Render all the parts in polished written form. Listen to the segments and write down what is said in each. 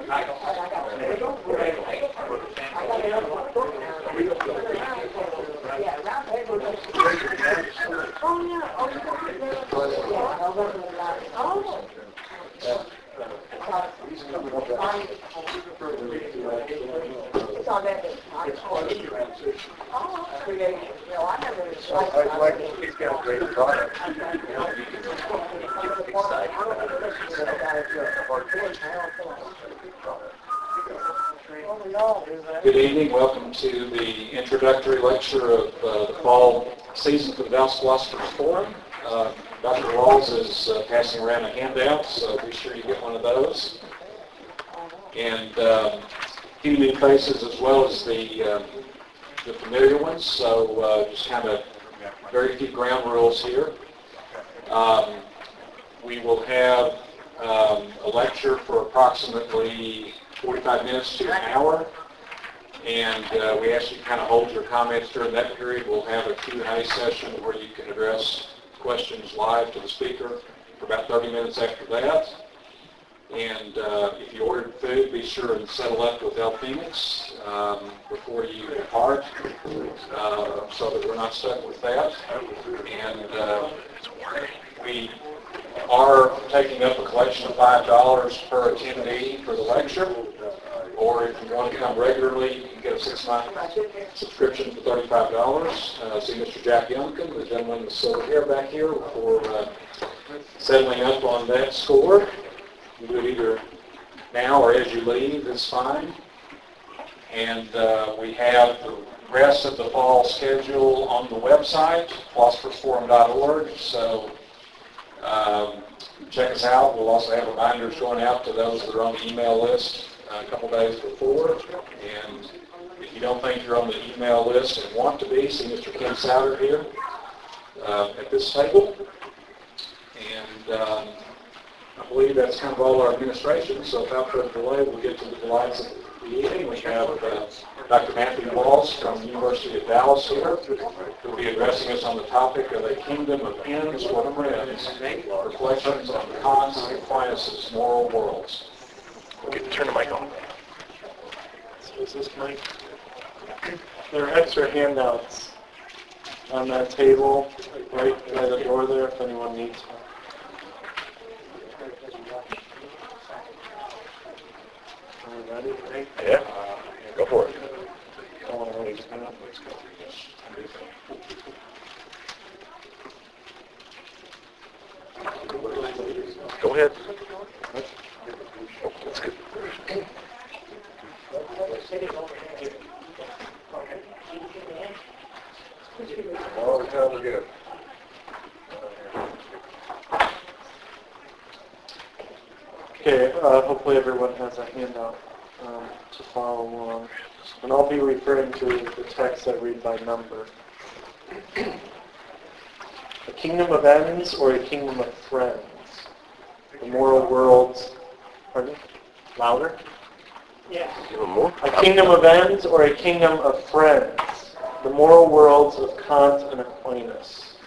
He's got a great product. Good evening. Welcome to the introductory lecture of the fall season for the Dallas Philosophers Forum. Dr. Rawls is passing around a handout, so be sure you get one of those. And a few new faces as well as the familiar ones, so just kind of very few ground rules here. We will have a lecture for approximately 45 minutes to an hour, and we ask you to kind of hold your comments during that period. We'll have a Q&A session where you can address questions live to the speaker for about 30 minutes after that. And if you ordered food, be sure and settle up with El Phoenix before you depart, so that we're not stuck with that. And we are taking up a collection of $5 per attendee for the lecture. Or if you want to come regularly, you can get a 6-month subscription for $35. See Mr. Jack Youngkin, the gentleman with silver hair back here, for settling up on that score. You do it either now or as you leave, it's fine. And we have the rest of the fall schedule on the website, philosophersforum.org. So check us out. We'll also have reminders going out to those that are on the email list a couple days before. And if you don't think you're on the email list and want to be, see Mr. Ken Souter here at this table. And I believe that's kind of all our administration. So without further delay, we'll get to the delights of the evening. We have Dr. Matthew Walls from the University of Dallas here, who will be addressing us on the topic of a kingdom of ends or friends, reflections on Kant's and Aquinas' moral worlds. Okay, turn the mic on. So is this mic? There are extra handouts on that table, right by the door there, if anyone needs one. Are you ready? Yeah, go for it. Go ahead. Oh, that's good. All the time again. Okay, hopefully everyone has a handout to follow along. And I'll be referring to the text I read by number. A kingdom of ends or a kingdom of friends? The moral worlds, pardon? Louder? Yeah. Even more? A kingdom of ends or a kingdom of friends? The moral worlds of Kant and Aquinas.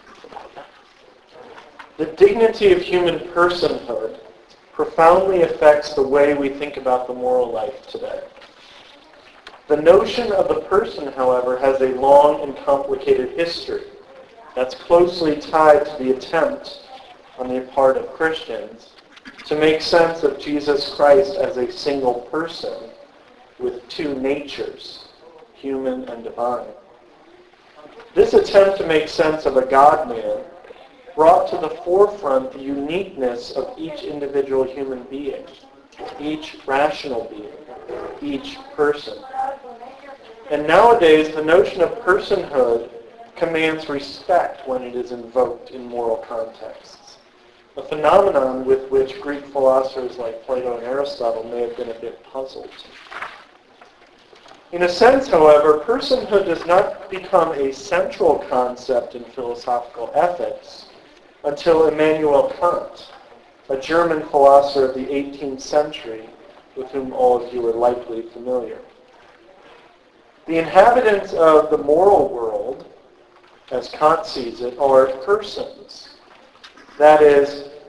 The dignity of human personhood profoundly affects the way we think about the moral life today. The notion of the person, however, has a long and complicated history that's closely tied to the attempt on the part of Christians to make sense of Jesus Christ as a single person with two natures, human and divine. This attempt to make sense of a God-man brought to the forefront the uniqueness of each individual human being, each rational being, each person. And nowadays, the notion of personhood commands respect when it is invoked in moral contexts, a phenomenon with which Greek philosophers like Plato and Aristotle may have been a bit puzzled. In a sense, however, personhood does not become a central concept in philosophical ethics until Immanuel Kant, a German philosopher of the 18th century, with whom all of you are likely familiar. The inhabitants of the moral world, as Kant sees it, are persons. That is,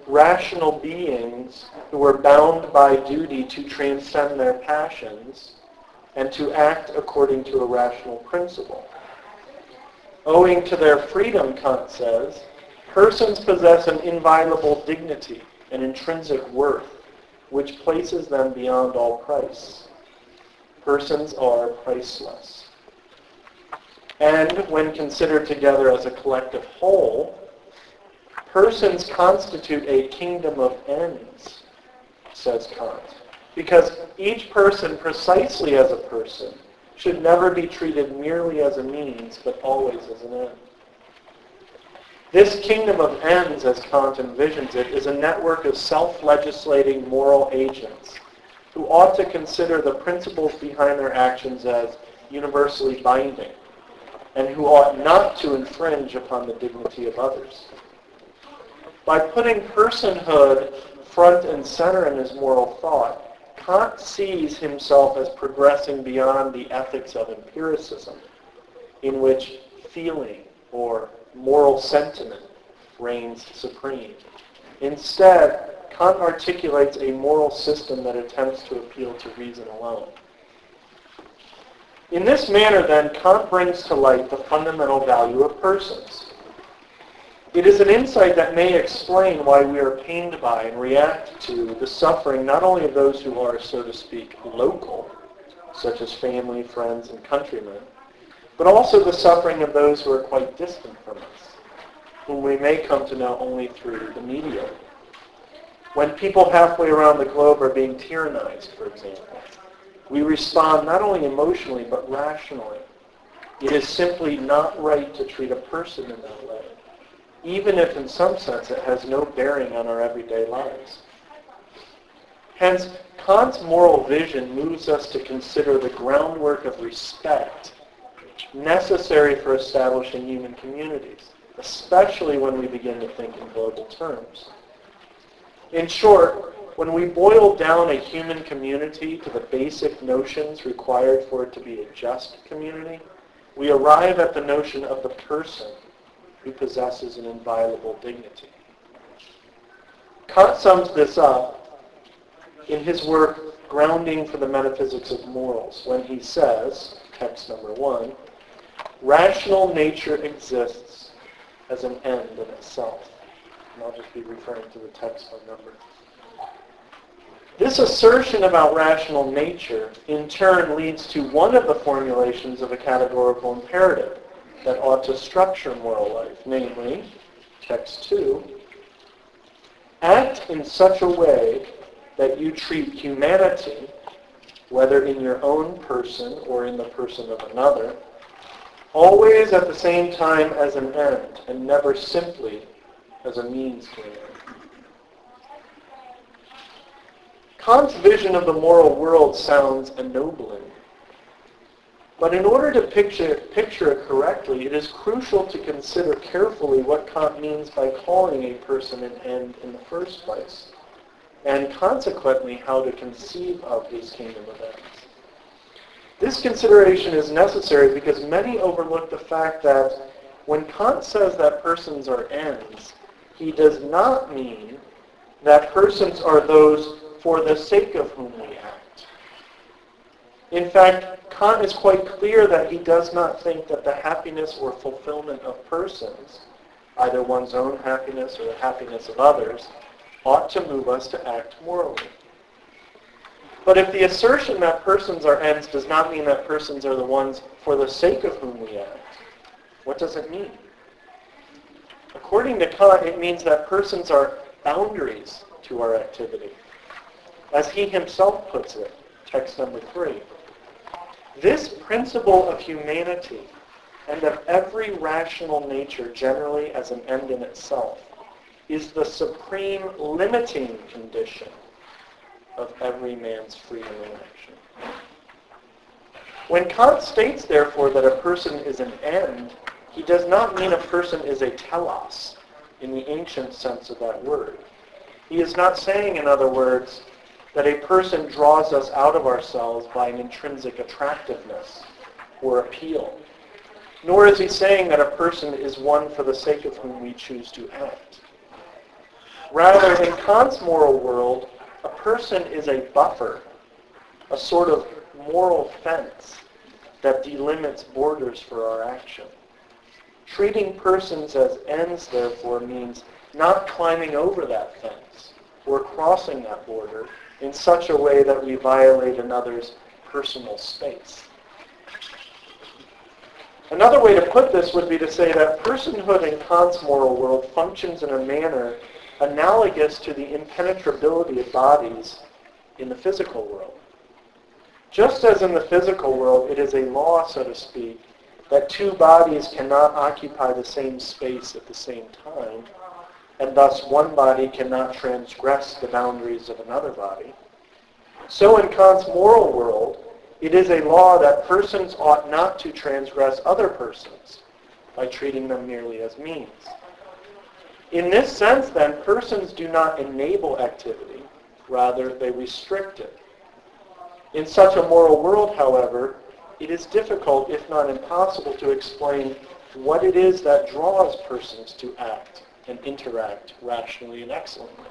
rational beings who are bound by duty to transcend their passions and to act according to a rational principle. Owing to their freedom, Kant says, persons possess an inviolable dignity, an intrinsic worth, which places them beyond all price. Persons are priceless. And when considered together as a collective whole, persons constitute a kingdom of ends, says Kant, because each person, precisely as a person, should never be treated merely as a means, but always as an end. This kingdom of ends, as Kant envisions it, is a network of self-legislating moral agents who ought to consider the principles behind their actions as universally binding, and who ought not to infringe upon the dignity of others. By putting personhood front and center in his moral thought, Kant sees himself as progressing beyond the ethics of empiricism, in which feeling or moral sentiment reigns supreme. Instead, Kant articulates a moral system that attempts to appeal to reason alone. In this manner, then, Kant brings to light the fundamental value of persons. It is an insight that may explain why we are pained by and react to the suffering not only of those who are, so to speak, local, such as family, friends, and countrymen, but also the suffering of those who are quite distant from us, whom we may come to know only through the media. When people halfway around the globe are being tyrannized, for example, we respond not only emotionally but rationally. It is simply not right to treat a person in that way, even if in some sense it has no bearing on our everyday lives. Hence, Kant's moral vision moves us to consider the groundwork of respect necessary for establishing human communities, especially when we begin to think in global terms. In short, when we boil down a human community to the basic notions required for it to be a just community, we arrive at the notion of the person who possesses an inviolable dignity. Kant sums this up in his work, Grounding for the Metaphysics of Morals, when he says, text number 1, rational nature exists as an end in itself. And I'll just be referring to the text by number. This assertion about rational nature, in turn, leads to one of the formulations of a categorical imperative that ought to structure moral life, namely, text 2, act in such a way that you treat humanity, whether in your own person or in the person of another, always at the same time as an end, and never simply as a means to an end. Kant's vision of the moral world sounds ennobling. But in order to picture it correctly, it is crucial to consider carefully what Kant means by calling a person an end in the first place, and consequently how to conceive of his kingdom of ends. This consideration is necessary because many overlook the fact that when Kant says that persons are ends, he does not mean that persons are those for the sake of whom we act. In fact, Kant is quite clear that he does not think that the happiness or fulfillment of persons, either one's own happiness or the happiness of others, ought to move us to act morally. But if the assertion that persons are ends does not mean that persons are the ones for the sake of whom we act, what does it mean? According to Kant, it means that persons are boundaries to our activity. As he himself puts it, text number 3, this principle of humanity and of every rational nature generally as an end in itself is the supreme limiting condition of every man's freedom in action. When Kant states, therefore, that a person is an end, he does not mean a person is a telos in the ancient sense of that word. He is not saying, in other words, that a person draws us out of ourselves by an intrinsic attractiveness or appeal. Nor is he saying that a person is one for the sake of whom we choose to act. Rather, in Kant's moral world, a person is a buffer, a sort of moral fence that delimits borders for our action. Treating persons as ends, therefore, means not climbing over that fence or crossing that border in such a way that we violate another's personal space. Another way to put this would be to say that personhood in Kant's moral world functions in a manner analogous to the impenetrability of bodies in the physical world. Just as in the physical world, it is a law, so to speak, that two bodies cannot occupy the same space at the same time, and thus one body cannot transgress the boundaries of another body. So in Kant's moral world, it is a law that persons ought not to transgress other persons by treating them merely as means. In this sense, then, persons do not enable activity, rather they restrict it. In such a moral world, however, it is difficult, if not impossible, to explain what it is that draws persons to act and interact rationally and excellently.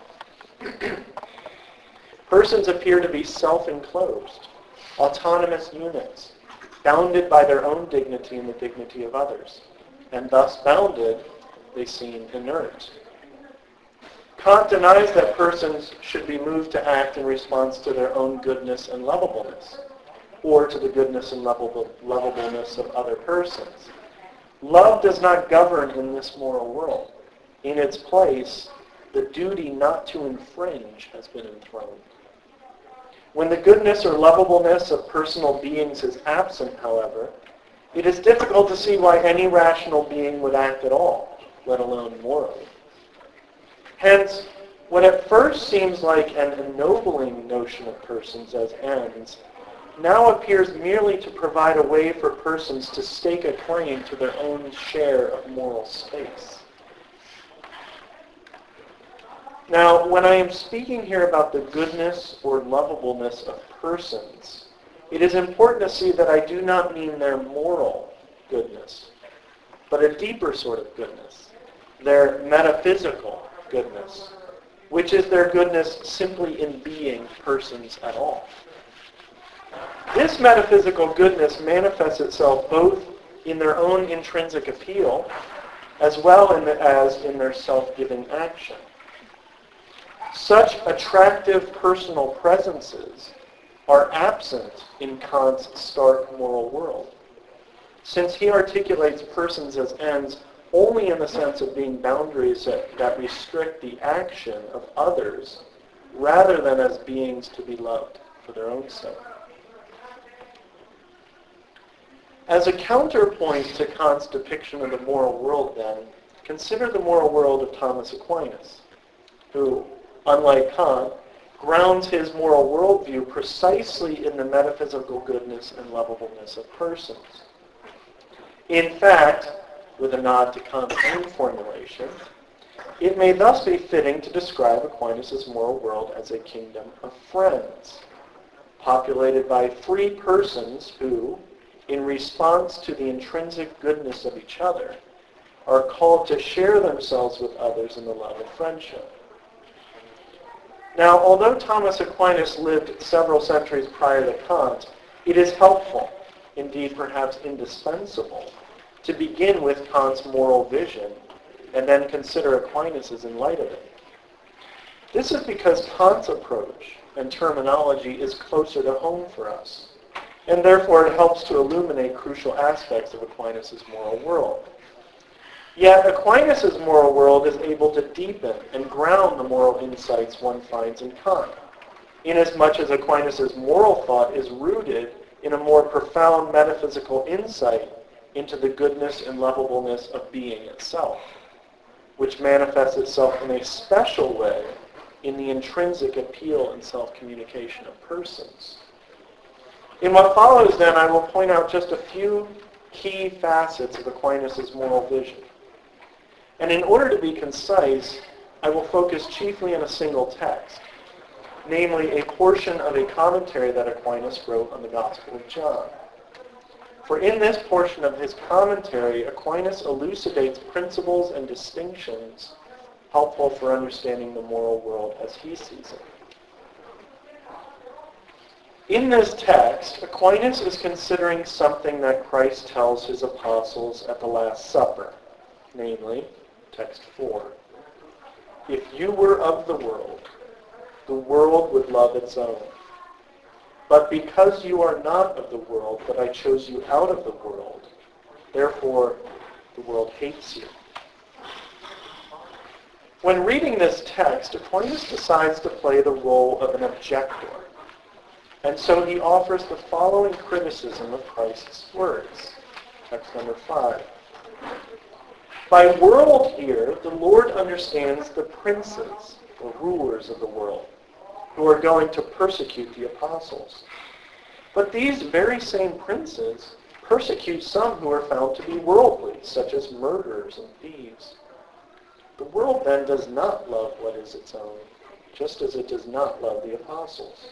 Persons appear to be self-enclosed, autonomous units, bounded by their own dignity and the dignity of others, and thus bounded, they seem inert. Kant denies that persons should be moved to act in response to their own goodness and lovableness, or to the goodness and lovableness of other persons. Love does not govern in this moral world. In its place, the duty not to infringe has been enthroned. When the goodness or lovableness of personal beings is absent, however, it is difficult to see why any rational being would act at all, let alone morally. Hence, what at first seems like an ennobling notion of persons as ends, now appears merely to provide a way for persons to stake a claim to their own share of moral space. Now, when I am speaking here about the goodness or lovableness of persons, it is important to see that I do not mean their moral goodness, but a deeper sort of goodness, their metaphysical goodness, which is their goodness simply in being persons at all. This metaphysical goodness manifests itself both in their own intrinsic appeal as well as in their self-giving action. Such attractive personal presences are absent in Kant's stark moral world, since he articulates persons as ends only in the sense of being boundaries that restrict the action of others rather than as beings to be loved for their own sake. As a counterpoint to Kant's depiction of the moral world, then, consider the moral world of Thomas Aquinas, who, unlike Kant, grounds his moral worldview precisely in the metaphysical goodness and lovableness of persons. In fact, with a nod to Kant's own formulation, it may thus be fitting to describe Aquinas' moral world as a kingdom of friends, populated by free persons who, in response to the intrinsic goodness of each other, are called to share themselves with others in the love of friendship. Now, although Thomas Aquinas lived several centuries prior to Kant, it is helpful, indeed perhaps indispensable, to begin with Kant's moral vision and then consider Aquinas' in light of it. This is because Kant's approach and terminology is closer to home for us, and therefore it helps to illuminate crucial aspects of Aquinas' moral world. Yet Aquinas' moral world is able to deepen and ground the moral insights one finds in Kant, inasmuch as Aquinas' moral thought is rooted in a more profound metaphysical insight into the goodness and lovableness of being itself, which manifests itself in a special way in the intrinsic appeal and self-communication of persons. In what follows, then, I will point out just a few key facets of Aquinas' moral vision. And in order to be concise, I will focus chiefly on a single text, namely a portion of a commentary that Aquinas wrote on the Gospel of John. For in this portion of his commentary, Aquinas elucidates principles and distinctions helpful for understanding the moral world as he sees it. In this text, Aquinas is considering something that Christ tells his apostles at the Last Supper, namely, text 4. If you were of the world would love its own. But because you are not of the world, but I chose you out of the world, therefore the world hates you. When reading this text, Aquinas decides to play the role of an objector. And so he offers the following criticism of Christ's words. Text number 5. By world here, the Lord understands the princes, or rulers of the world, who are going to persecute the apostles. But these very same princes persecute some who are found to be worldly, such as murderers and thieves. The world then does not love what is its own, just as it does not love the apostles.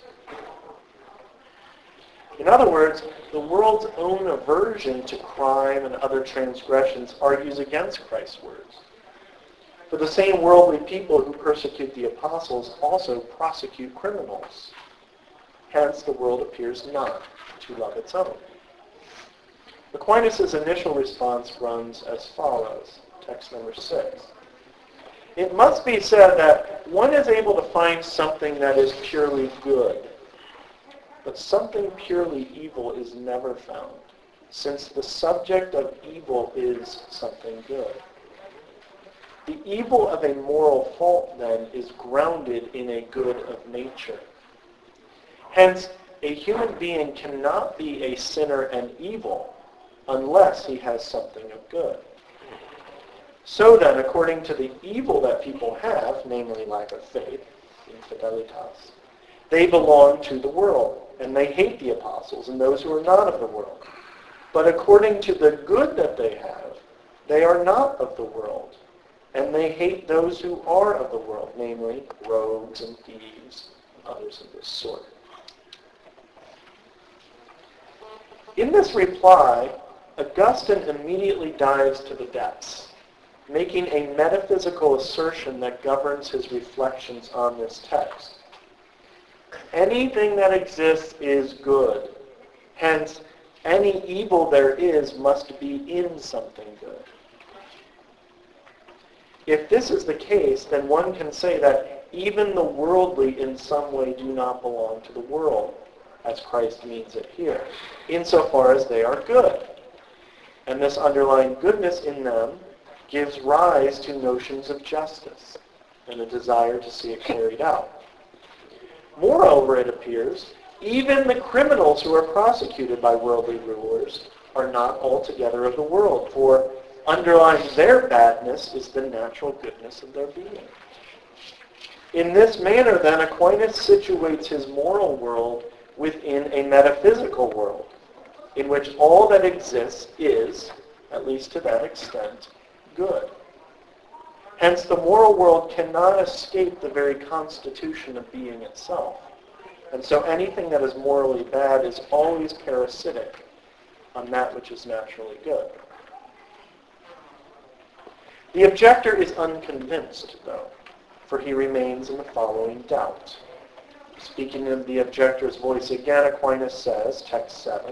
In other words, the world's own aversion to crime and other transgressions argues against Christ's words. For the same worldly people who persecute the apostles also prosecute criminals. Hence, the world appears not to love its own. Aquinas' initial response runs as follows, text number 6. It must be said that one is able to find something that is purely good, but something purely evil is never found, since the subject of evil is something good. The evil of a moral fault, then, is grounded in a good of nature. Hence, a human being cannot be a sinner and evil unless he has something of good. So then, according to the evil that people have, namely lack of faith, infidelitas, they belong to the world, and they hate the apostles and those who are not of the world. But according to the good that they have, they are not of the world, and they hate those who are of the world, namely rogues and thieves and others of this sort. In this reply, Augustine immediately dives to the depths, making a metaphysical assertion that governs his reflections on this text. Anything that exists is good. Hence, any evil there is must be in something good. If this is the case, then one can say that even the worldly in some way do not belong to the world, as Christ means it here, insofar as they are good. And this underlying goodness in them gives rise to notions of justice and a desire to see it carried out. Moreover, it appears, even the criminals who are prosecuted by worldly rulers are not altogether of the world, for underlying their badness is the natural goodness of their being. In this manner, then, Aquinas situates his moral world within a metaphysical world, in which all that exists is, at least to that extent, good. Hence, the moral world cannot escape the very constitution of being itself. And so anything that is morally bad is always parasitic on that which is naturally good. The objector is unconvinced, though, for he remains in the following doubt. Speaking of the objector's voice again, Aquinas says, text 7,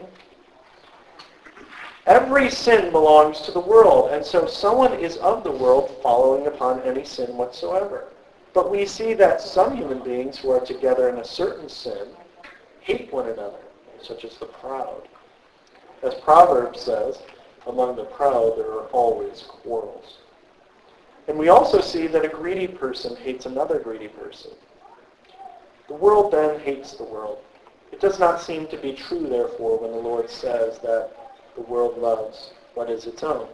every sin belongs to the world, and so someone is of the world following upon any sin whatsoever. But we see that some human beings who are together in a certain sin hate one another, such as the proud. As Proverbs says, among the proud there are always quarrels. And we also see that a greedy person hates another greedy person. The world then hates the world. It does not seem to be true, therefore, when the Lord says that the world loves what is its own.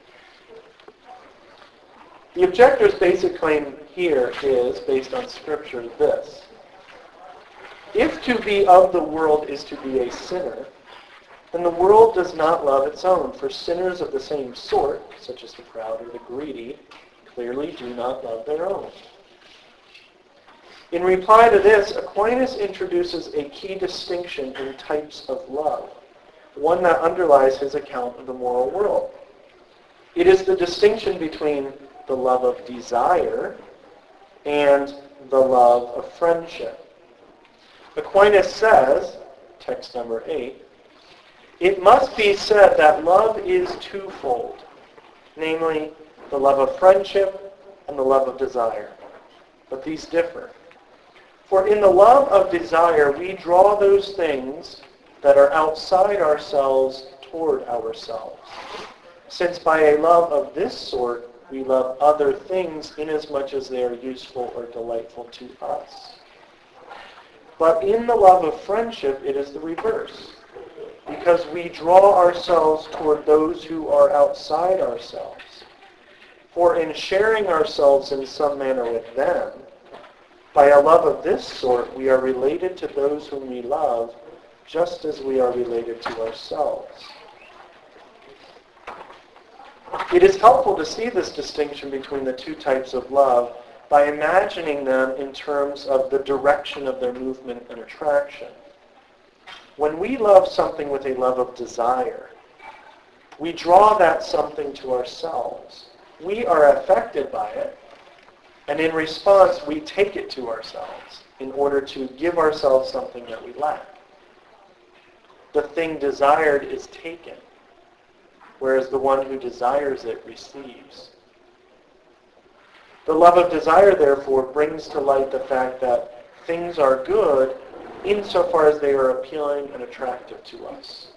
The objector's basic claim here is, based on Scripture, this. If to be of the world is to be a sinner, then the world does not love its own, for sinners of the same sort, such as the proud or the greedy, clearly do not love their own. In reply to this, Aquinas introduces a key distinction in types of love, one that underlies his account of the moral world. It is the distinction between the love of desire, and the love of friendship. Aquinas says, text number 8, it must be said that love is twofold, namely the love of friendship and the love of desire. But these differ. For in the love of desire, we draw those things that are outside ourselves toward ourselves. Since by a love of this sort, we love other things inasmuch as they are useful or delightful to us. But in the love of friendship, it is the reverse, because we draw ourselves toward those who are outside ourselves. For in sharing ourselves in some manner with them, by a love of this sort, we are related to those whom we love, just as we are related to ourselves. It is helpful to see this distinction between the two types of love by imagining them in terms of the direction of their movement and attraction. When we love something with a love of desire, we draw that something to ourselves. We are affected by it, and in response, we take it to ourselves in order to give ourselves something that we lack. The thing desired is taken, whereas the one who desires it receives. The love of desire, therefore, brings to light the fact that things are good insofar as they are appealing and attractive to us.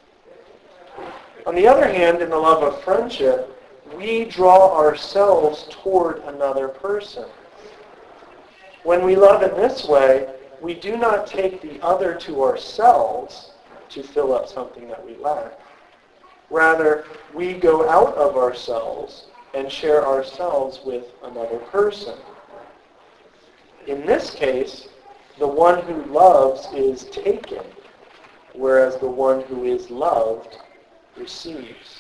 On the other hand, in the love of friendship, we draw ourselves toward another person. When we love in this way, we do not take the other to ourselves to fill up something that we lack. Rather, we go out of ourselves and share ourselves with another person. In this case, the one who loves is taken, whereas the one who is loved receives.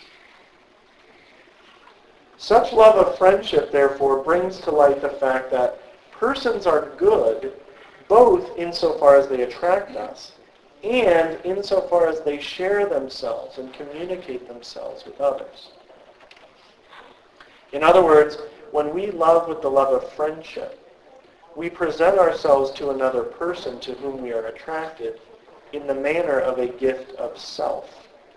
Such love of friendship, therefore, brings to light the fact that persons are good both insofar as they attract us and insofar as they share themselves and communicate themselves with others. In other words, when we love with the love of friendship, we present ourselves to another person to whom we are attracted in the manner of a gift of self.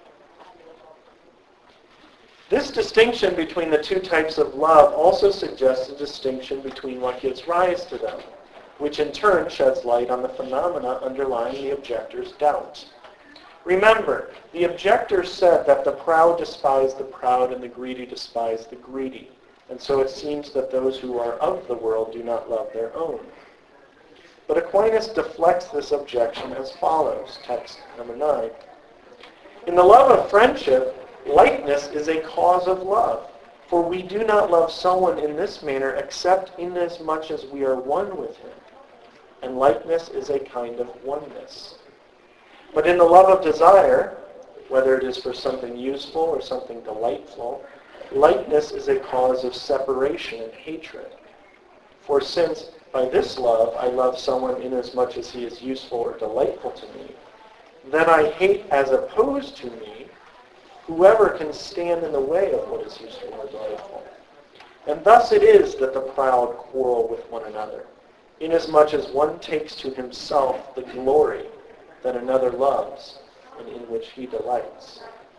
This distinction between the two types of love also suggests a distinction between what gives rise to them, which in turn sheds light on the phenomena underlying the objector's doubts. Remember, the objector said that the proud despise the proud and the greedy despise the greedy. And so it seems that those who are of the world do not love their own. But Aquinas deflects this objection as follows, text number 9. In the love of friendship, likeness is a cause of love, for we do not love someone in this manner except inasmuch as we are one with him, and likeness is a kind of oneness. But in the love of desire, whether it is for something useful or something delightful, likeness is a cause of separation and hatred. For since by this love I love someone inasmuch as he is useful or delightful to me, then I hate as opposed to me whoever can stand in the way of what is useful or delightful. And thus it is that the proud quarrel with one another, inasmuch as one takes to himself the glory that another loves and in which he delights.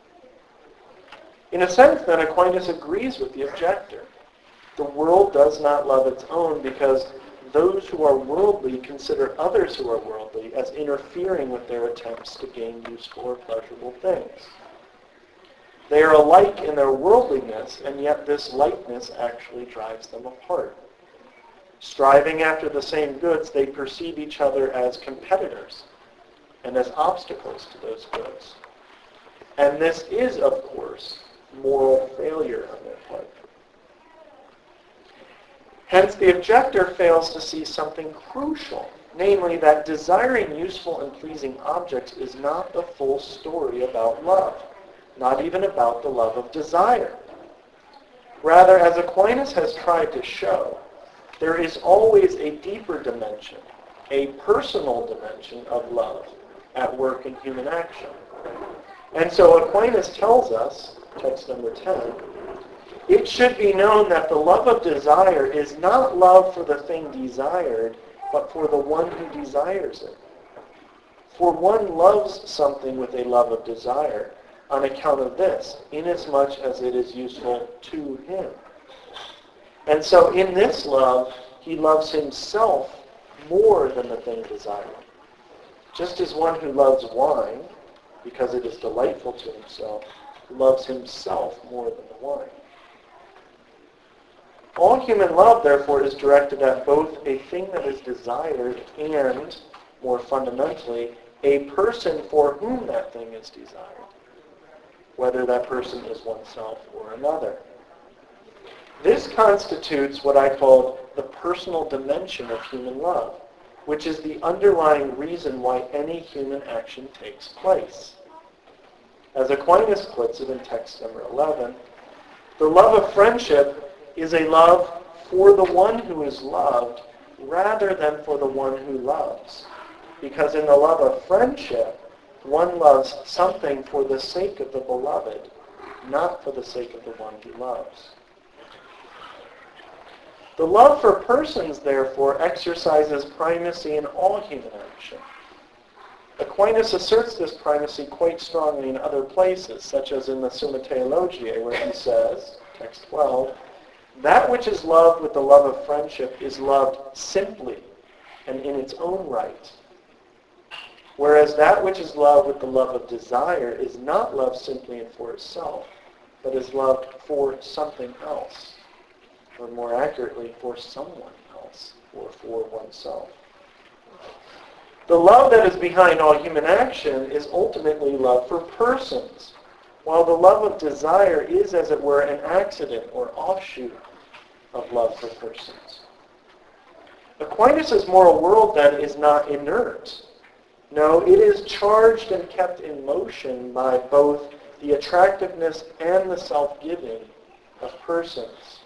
In a sense, then, Aquinas agrees with the objector. The world does not love its own because those who are worldly consider others who are worldly as interfering with their attempts to gain useful or pleasurable things. They are alike in their worldliness, and yet this likeness actually drives them apart. Striving after the same goods, they perceive each other as competitors and as obstacles to those goods. And this is, of course, moral failure on their part. Hence, the objector fails to see something crucial, namely that desiring useful and pleasing objects is not the full story about love, not even about the love of desire. Rather, as Aquinas has tried to show, there is always a deeper dimension, a personal dimension of love at work in human action. And so Aquinas tells us, text number 10, It should be known that the love of desire is not love for the thing desired, but for the one who desires it. For one loves something with a love of desire on account of this, inasmuch as it is useful to him. And so in this love, he loves himself more than the thing desired. Just as one who loves wine, because it is delightful to himself, loves himself more than the wine. All human love, therefore, is directed at both a thing that is desired and, more fundamentally, a person for whom that thing is desired, whether that person is oneself or another. This constitutes what I call the personal dimension of human love, which is the underlying reason why any human action takes place. As Aquinas puts it in text number 11, the love of friendship is a love for the one who is loved rather than for the one who loves. Because in the love of friendship, one loves something for the sake of the beloved, not for the sake of the one he loves. The love for persons, therefore, exercises primacy in all human action. Aquinas asserts this primacy quite strongly in other places, such as in the Summa Theologiae, where he says, text 12, that which is loved with the love of friendship is loved simply and in its own right, whereas that which is loved with the love of desire is not loved simply and for itself, but is loved for something else, or more accurately, for someone else, or for oneself. The love that is behind all human action is ultimately love for persons, while the love of desire is, as it were, an accident or offshoot of love for persons. Aquinas' moral world, then, is not inert. No, it is charged and kept in motion by both the attractiveness and the self-giving of persons.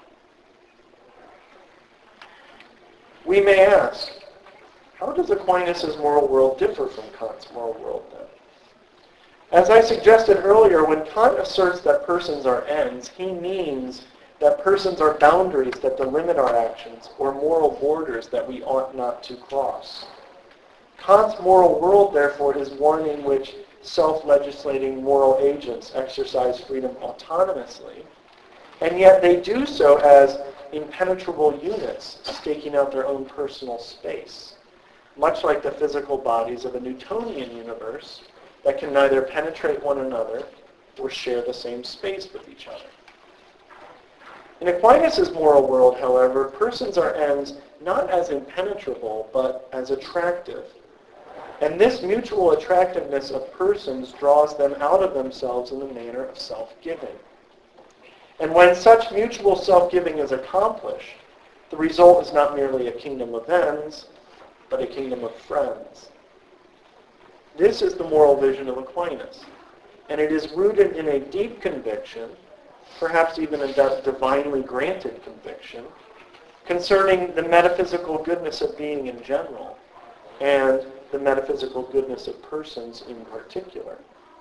We may ask, how does Aquinas' moral world differ from Kant's moral world, then? As I suggested earlier, when Kant asserts that persons are ends, he means that persons are boundaries that delimit our actions, or moral borders that we ought not to cross. Kant's moral world, therefore, is one in which self-legislating moral agents exercise freedom autonomously, and yet they do so as impenetrable units staking out their own personal space, much like the physical bodies of a Newtonian universe that can neither penetrate one another or share the same space with each other. In Aquinas' moral world, however, persons are ends not as impenetrable, but as attractive. And this mutual attractiveness of persons draws them out of themselves in the manner of self-giving. And when such mutual self-giving is accomplished, the result is not merely a kingdom of ends, but a kingdom of friends. This is the moral vision of Aquinas, and it is rooted in a deep conviction, perhaps even a divinely granted conviction, concerning the metaphysical goodness of being in general, and the metaphysical goodness of persons in particular.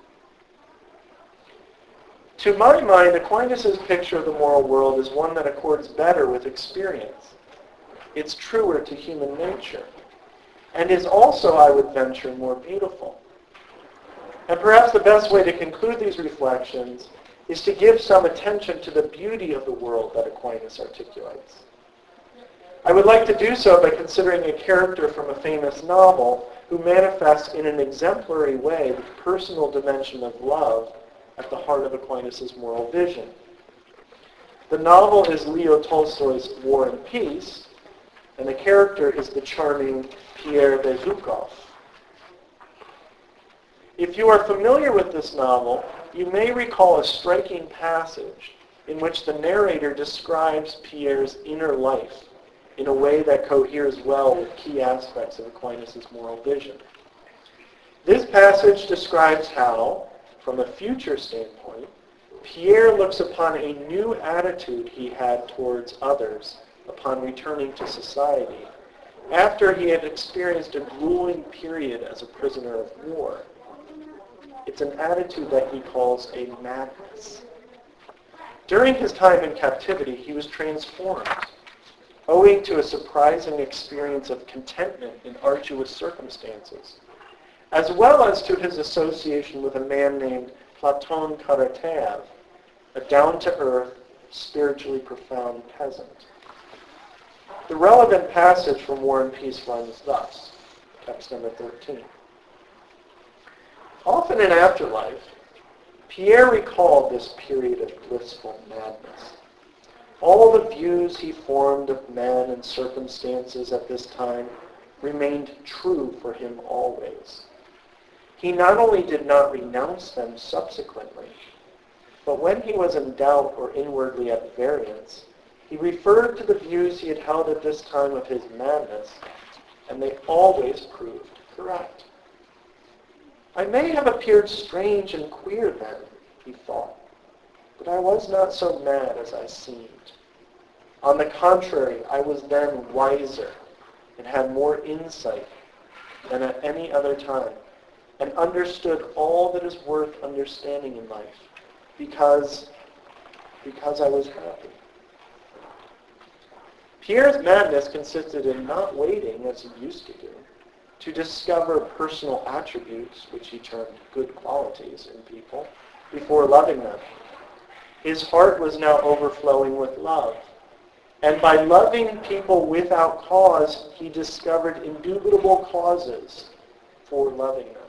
To my mind, Aquinas' picture of the moral world is one that accords better with experience. It's truer to human nature, and is also, I would venture, more beautiful. And perhaps the best way to conclude these reflections is to give some attention to the beauty of the world that Aquinas articulates. I would like to do so by considering a character from a famous novel who manifests in an exemplary way the personal dimension of love at the heart of Aquinas' moral vision. The novel is Leo Tolstoy's War and Peace, and the character is the charming Pierre Bezukhov. If you are familiar with this novel, you may recall a striking passage in which the narrator describes Pierre's inner life in a way that coheres well with key aspects of Aquinas' moral vision. This passage describes how, from a future standpoint, Pierre looks upon a new attitude he had towards others upon returning to society, after he had experienced a grueling period as a prisoner of war. It's an attitude that he calls a madness. During his time in captivity, he was transformed, owing to a surprising experience of contentment in arduous circumstances, as well as to his association with a man named Platon Karateev, a down-to-earth, spiritually profound peasant. The relevant passage from War and Peace runs thus, text number 13. Often in afterlife, Pierre recalled this period of blissful madness. All the views he formed of men and circumstances at this time remained true for him always. He not only did not renounce them subsequently, but when he was in doubt or inwardly at variance, he referred to the views he had held at this time of his madness, and they always proved correct. I may have appeared strange and queer then, he thought, but I was not so mad as I seemed. On the contrary, I was then wiser and had more insight than at any other time, and understood all that is worth understanding in life, because I was happy. Pierre's madness consisted in not waiting, as he used to do, to discover personal attributes, which he termed good qualities in people, before loving them. His heart was now overflowing with love. And by loving people without cause, he discovered indubitable causes for loving them.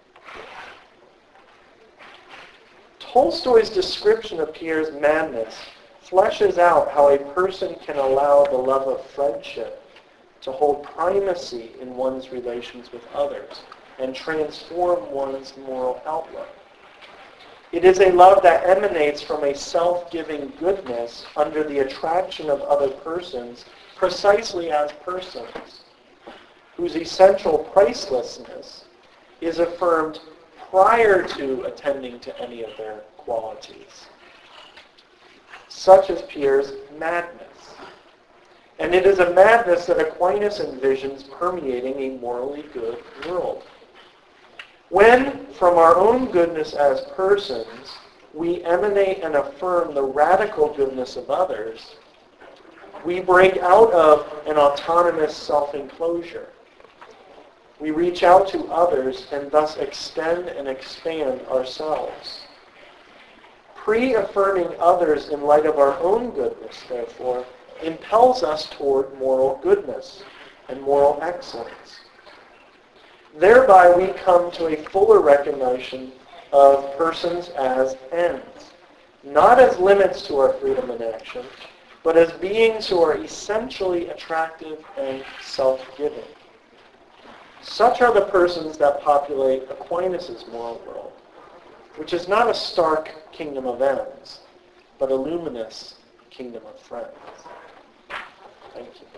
Tolstoy's description of Pierre's madness fleshes out how a person can allow the love of friendship to hold primacy in one's relations with others and transform one's moral outlook. It is a love that emanates from a self-giving goodness under the attraction of other persons precisely as persons, whose essential pricelessness is affirmed prior to attending to any of their qualities. Such is Pierre's madness. And it is a madness that Aquinas envisions permeating a morally good world. When, from our own goodness as persons, we emanate and affirm the radical goodness of others, we break out of an autonomous self-enclosure. We reach out to others and thus extend and expand ourselves. Pre-affirming others in light of our own goodness, therefore, impels us toward moral goodness and moral excellence. Thereby we come to a fuller recognition of persons as ends, not as limits to our freedom in action, but as beings who are essentially attractive and self-giving. Such are the persons that populate Aquinas' moral world, which is not a stark kingdom of ends, but a luminous kingdom of friends. Thank you.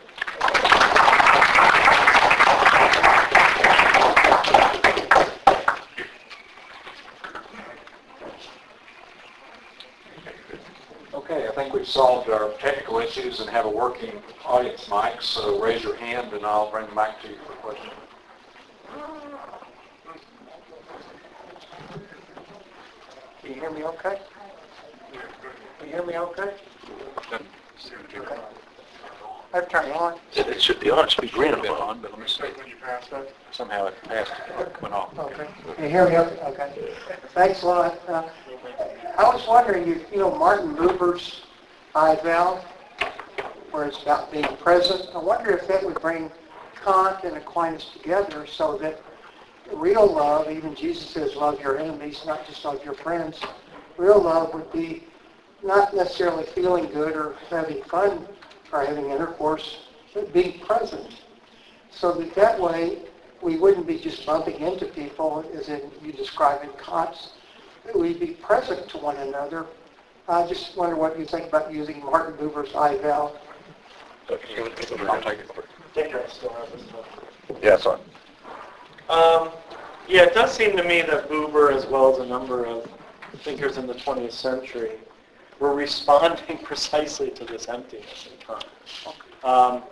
Okay, I think we've solved our technical issues and have a working audience mic, so raise your hand and I'll bring the mic to you for questions. Can you hear me okay? Can you hear me okay? I've turned on. It should be on. It should be green on, but let me see. When you pass that? Somehow it passed. It went off. Okay. Can you hear me okay? Okay. Thanks a lot. I was wondering, you know Martin Buber's I Vow, where it's about being present. I wonder if that would bring Kant and Aquinas together so that real love, even Jesus says love your enemies, not just love your friends. Real love would be not necessarily feeling good or having fun or having intercourse, but being present. So that way we wouldn't be just bumping into people, as in you describe in Kant's, that we'd be present to one another. I just wonder what you think about using Martin Buber's I Vow. I'll take it. I think I still have this one. Yeah, it's on. Yeah, it does seem to me that Buber, as well as a number of thinkers in the 20th century, were responding precisely to this emptiness in Kant.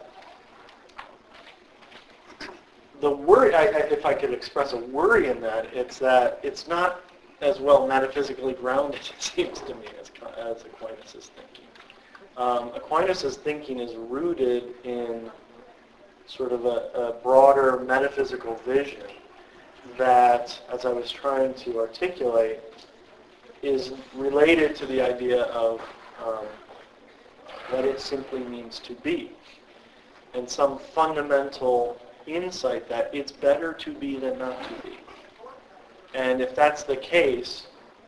The worry, if I could express a worry in that, it's that it's not as well metaphysically grounded, it seems to me, as Aquinas' thinking. Aquinas' thinking is rooted in sort of a broader metaphysical vision that, as I was trying to articulate, is related to the idea of what it simply means to be, and some fundamental insight that it's better to be than not to be. And if that's the case,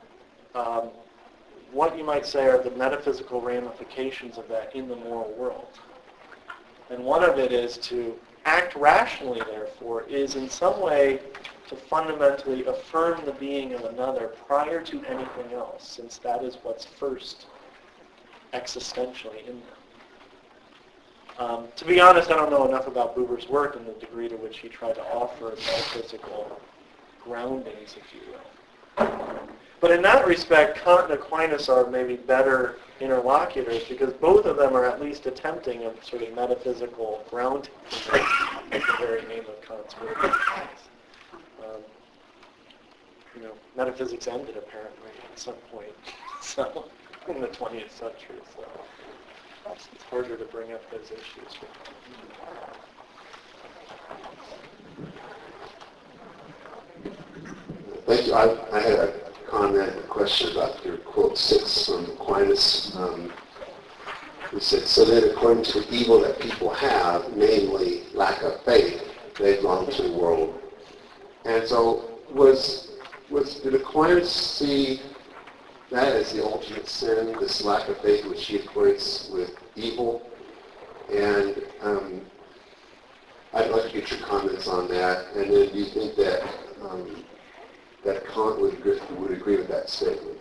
what you might say are the metaphysical ramifications of that in the moral world. And one of it is to act rationally, therefore, is in some way to fundamentally affirm the being of another prior to anything else, since that is what's first existentially in them. To be honest, I don't know enough about Buber's work and the degree to which he tried to offer metaphysical groundings, if you will. But in that respect, Kant and Aquinas are maybe better interlocutors because both of them are at least attempting a sort of metaphysical grounding, like the very name of Kant's work. Metaphysics ended apparently at some point, so in the 20th century. So it's harder to bring up those issues. Thank you. I had a comment, a question about your quote 6 from Aquinas. He said, so then according to the evil that people have, namely lack of faith, they belong to the world. And so did Aquinas see that as the ultimate sin, this lack of faith which he equates with evil? And I'd like to get your comments on that. And then do you think that that Kant would agree with that statement?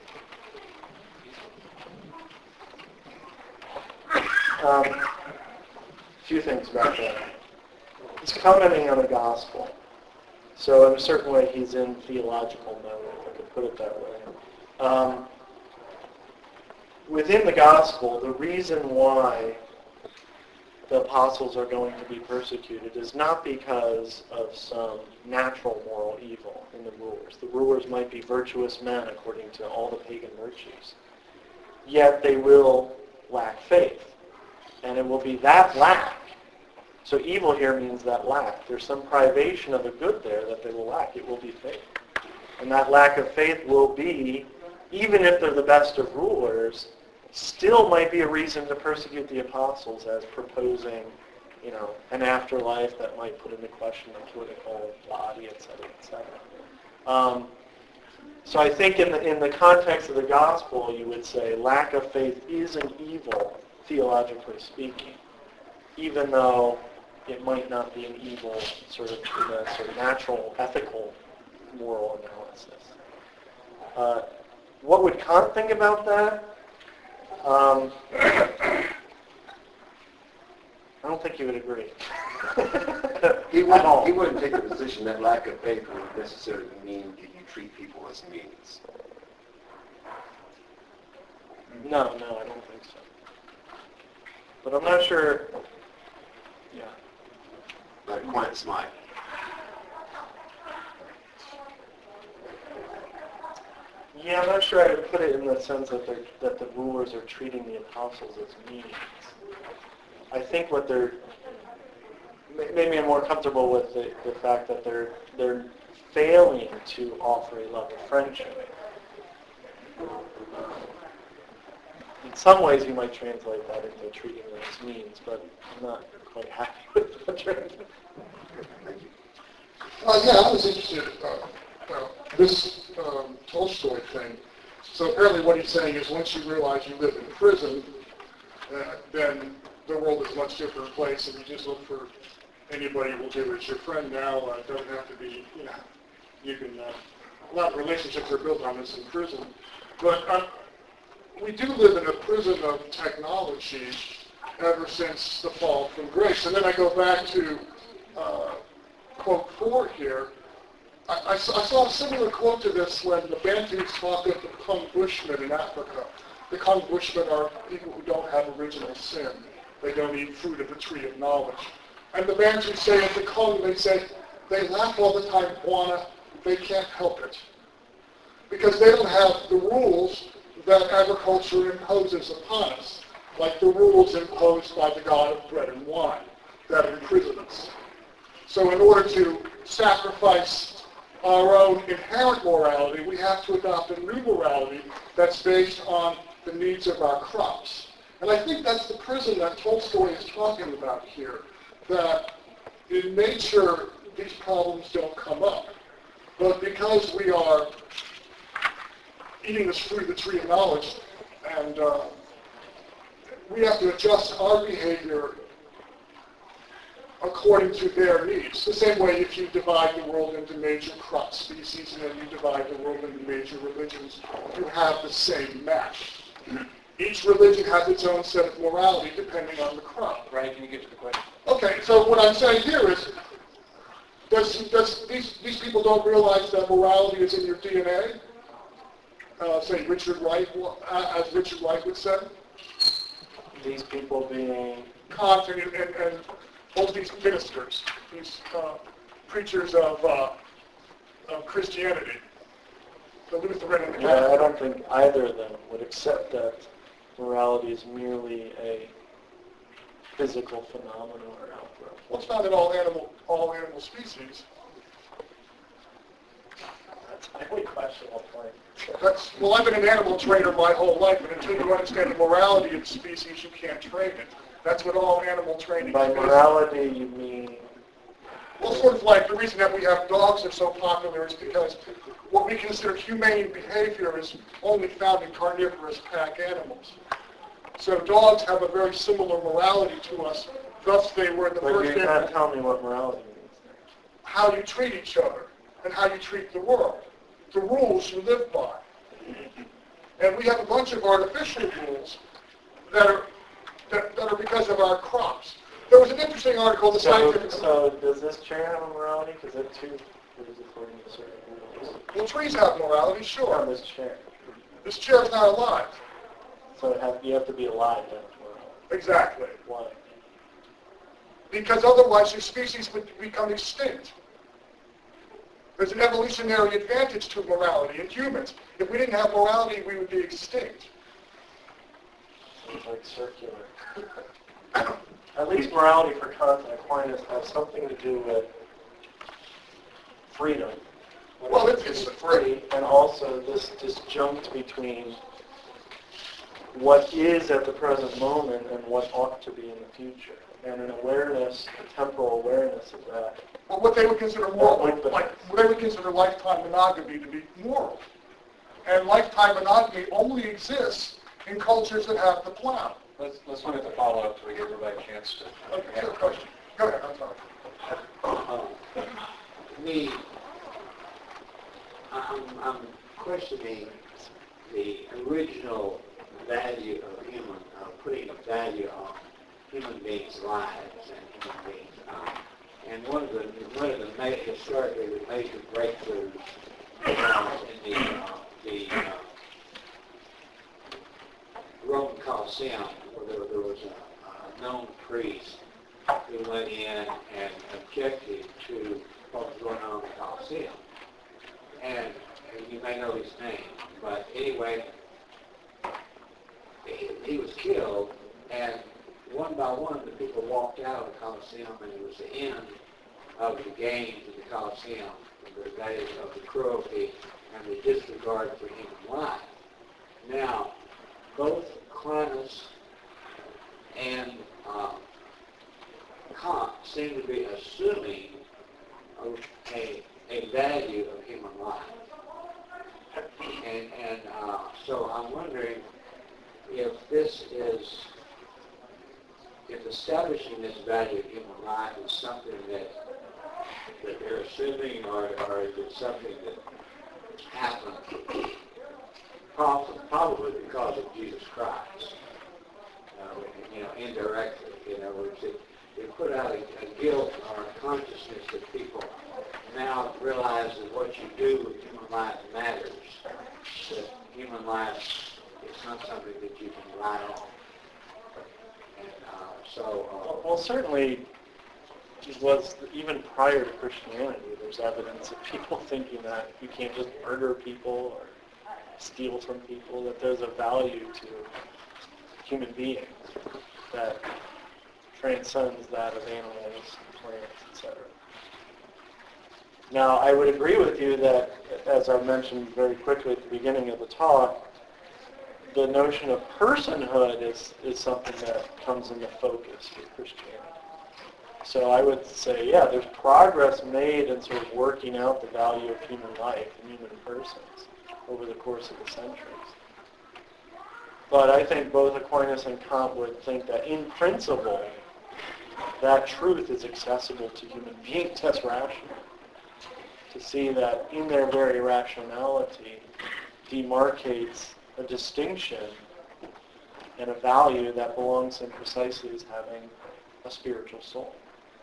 A few things about that. He's commenting on the gospel. So in a certain way, he's in theological mode, if I could put it that way. Within the gospel, the reason why the apostles are going to be persecuted is not because of some natural moral evil in the rulers. The rulers might be virtuous men according to all the pagan virtues. Yet they will lack faith. And it will be that lack. So evil here means that lack. There's some privation of the good there that they will lack. It will be faith. And that lack of faith will be, even if they're the best of rulers, still might be a reason to persecute the apostles as proposing, an afterlife that might put into question the political body, et cetera, et cetera. So I think in the context of the gospel, you would say lack of faith is an evil, theologically speaking, even though it might not be an evil sort of in a sort of natural, ethical, moral analysis. What would Kant think about that? I don't think he would agree. He wouldn't take the position that lack of faith would necessarily mean that you treat people as means. No, I don't think so. But I'm not sure. Yeah. But Aquinas might. Yeah, I'm not sure I would put it in the sense that the rulers are treating the apostles as means. I think what maybe I'm more comfortable with the fact that they're failing to offer a love of friendship. In some ways, you might translate that into treating them as means, but I'm not quite happy with that translation. I was interested this Tolstoy thing. So apparently what he's saying is once you realize you live in prison, then the world is a much different place, and you just look for anybody will do as your friend now. It doesn't have to be, you can, a lot of relationships are built on this in prison. But we do live in a prison of technology ever since the fall from grace. And then I go back to quote 4 here. I saw a similar quote to this when the Bantus talk of the Kung Bushmen in Africa. The Kung Bushmen are people who don't have original sin. They don't eat fruit of the tree of knowledge. And the Bantus say at the Kung, they say, they laugh all the time, Bwana, they can't help it. because they don't have the rules that agriculture imposes upon us, like the rules imposed by the God of bread and wine that imprison us. So in order to sacrifice our own inherent morality, we have to adopt a new morality that's based on the needs of our crops. And I think that's the prison that Tolstoy is talking about here, that in nature these problems don't come up. But because we are eating this fruit of the tree of knowledge, and we have to adjust our behavior according to their needs. The same way if you divide the world into major crop species and then you divide the world into major religions, you have the same match. Each religion has its own set of morality depending on the crop. Brian, can you get to the question? Okay, so what I'm saying here is, these people don't realize that morality is in your DNA? Say Richard Wright, as Richard Wright would say. These people being... Kant and all these ministers, these preachers of Christianity, the Lutheran and the Yeah, I Catholic. don't think either of them would accept that morality is merely a physical phenomenon or outgrowth. Well, it's not in all animal species. That's a highly questionable point. Well, I've been an animal trainer my whole life, and until you understand the morality of the species, you can't train it. That's what all animal training By is. morality, you mean... Well, sort of like the reason that we have dogs are so popular is because what we consider humane behavior is only found in carnivorous pack animals. So dogs have a very similar morality to us. Thus, they were the But first you're not animal. telling me what morality means. How you treat each other and how you treat the world. The rules you live by. And we have a bunch of artificial rules that are because of our crops. There was an interesting article in the Scientific... So does this chair have a morality? Because it too is according to certain rules. Well, trees have morality, On sure. this chair. This chair is not alive. So you have to be alive to have morality. Exactly. Why? Because otherwise your species would become extinct. There's an evolutionary advantage to morality in humans. If we didn't have morality, we would be extinct. It's like circular. At least morality for Kant and Aquinas has something to do with freedom. Well, it's Free, and also this disjunct between what is at the present moment and what ought to be in the future. And an awareness, a temporal awareness of that. well, what they would consider moral, like what they would consider lifetime monogamy to be moral. And lifetime monogamy only exists in cultures that have the plow. Let's look at the follow-up so we give everybody a chance to Okay, have a sure, question. Go ahead, I'm sorry. Me, I'm questioning the original value of putting a value on human beings' lives and human beings. And one of the historically the major breakthroughs in the Roman Colosseum, where there was a known priest who went in and objected to what was going on in the Colosseum. And you may know his name, but anyway, he was killed, and one by one the people walked out of the Colosseum, and it was the end of the games in the Colosseum, the days of the cruelty and the disregard for human life. Now, both Aquinas and Kant seem to be assuming a value of human life. And so I'm wondering if if establishing this value of human life is something that they're assuming, or is it something that happened probably because of Jesus Christ, indirectly. In other words, it put out a guilt or a consciousness that people now realize that what you do with human life matters, that human life is not something that you can rely on. And Well, certainly, it was even prior to Christianity. There's evidence of people thinking that you can't just murder people or steal from people, that there's a value to human beings that transcends that of animals, plants, etc. Now, I would agree with you that, as I mentioned very quickly at the beginning of the talk, the notion of personhood is something that comes into focus with Christianity. So I would say, yeah, there's progress made in sort of working out the value of human life and human persons over the course of the centuries. But I think both Aquinas and Kant would think that in principle, that truth is accessible to human beings as rational. To see that in their very rationality demarcates a distinction and a value that belongs to them precisely as having a spiritual soul.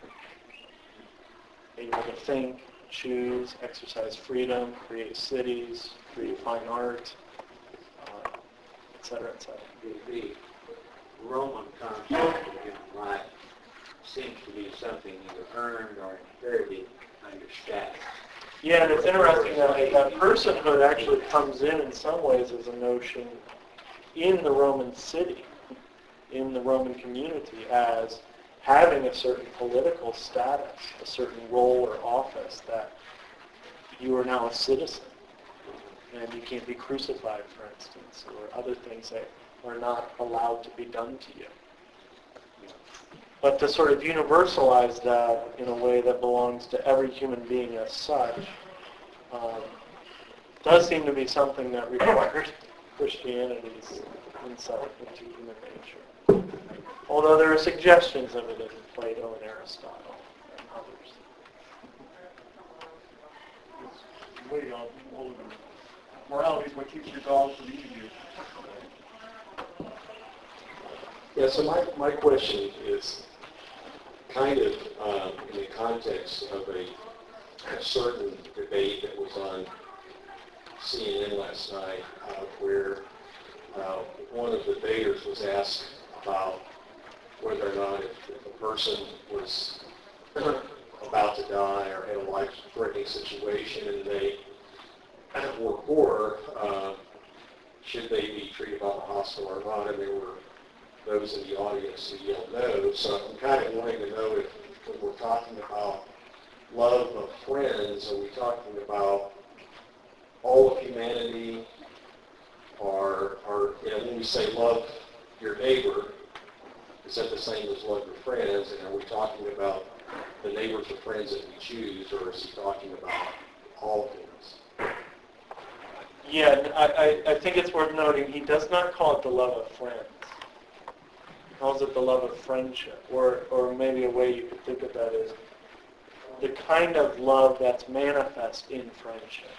Able to think, choose, exercise freedom, create cities, create fine art, et cetera, et cetera. The Roman concept of human life seems to be something either earned or inherited under status. Yeah, and it's interesting that personhood actually comes in some ways as a notion in the Roman city, in the Roman community, as having a certain political status, a certain role or office, that you are now a citizen and you can't be crucified, for instance, or other things that are not allowed to be done to you. But to sort of universalize that in a way that belongs to every human being as such does seem to be something that required Christianity's insight into human nature. Although there are suggestions of it in Plato and Aristotle and others. Way on older. Morality is what keeps your dog from eating you. Yeah, so my question is kind of in the context of a certain debate that was on CNN last night where one of the debaters was asked about whether or not if a person was about to die or had a life-threatening situation and they were poor, should they be treated by the hospital or not? And there were those in the audience who yelled no. So I'm kind of wanting to know if when we're talking about love of friends, are we talking about all of humanity, or when we say love your neighbor, is that the same as love your friends? And are we talking about the neighbors or friends that we choose, or is he talking about all humans? Yeah, I think it's worth noting he does not call it the love of friends. He calls it the love of friendship, or maybe a way you could think of that is the kind of love that's manifest in friendship.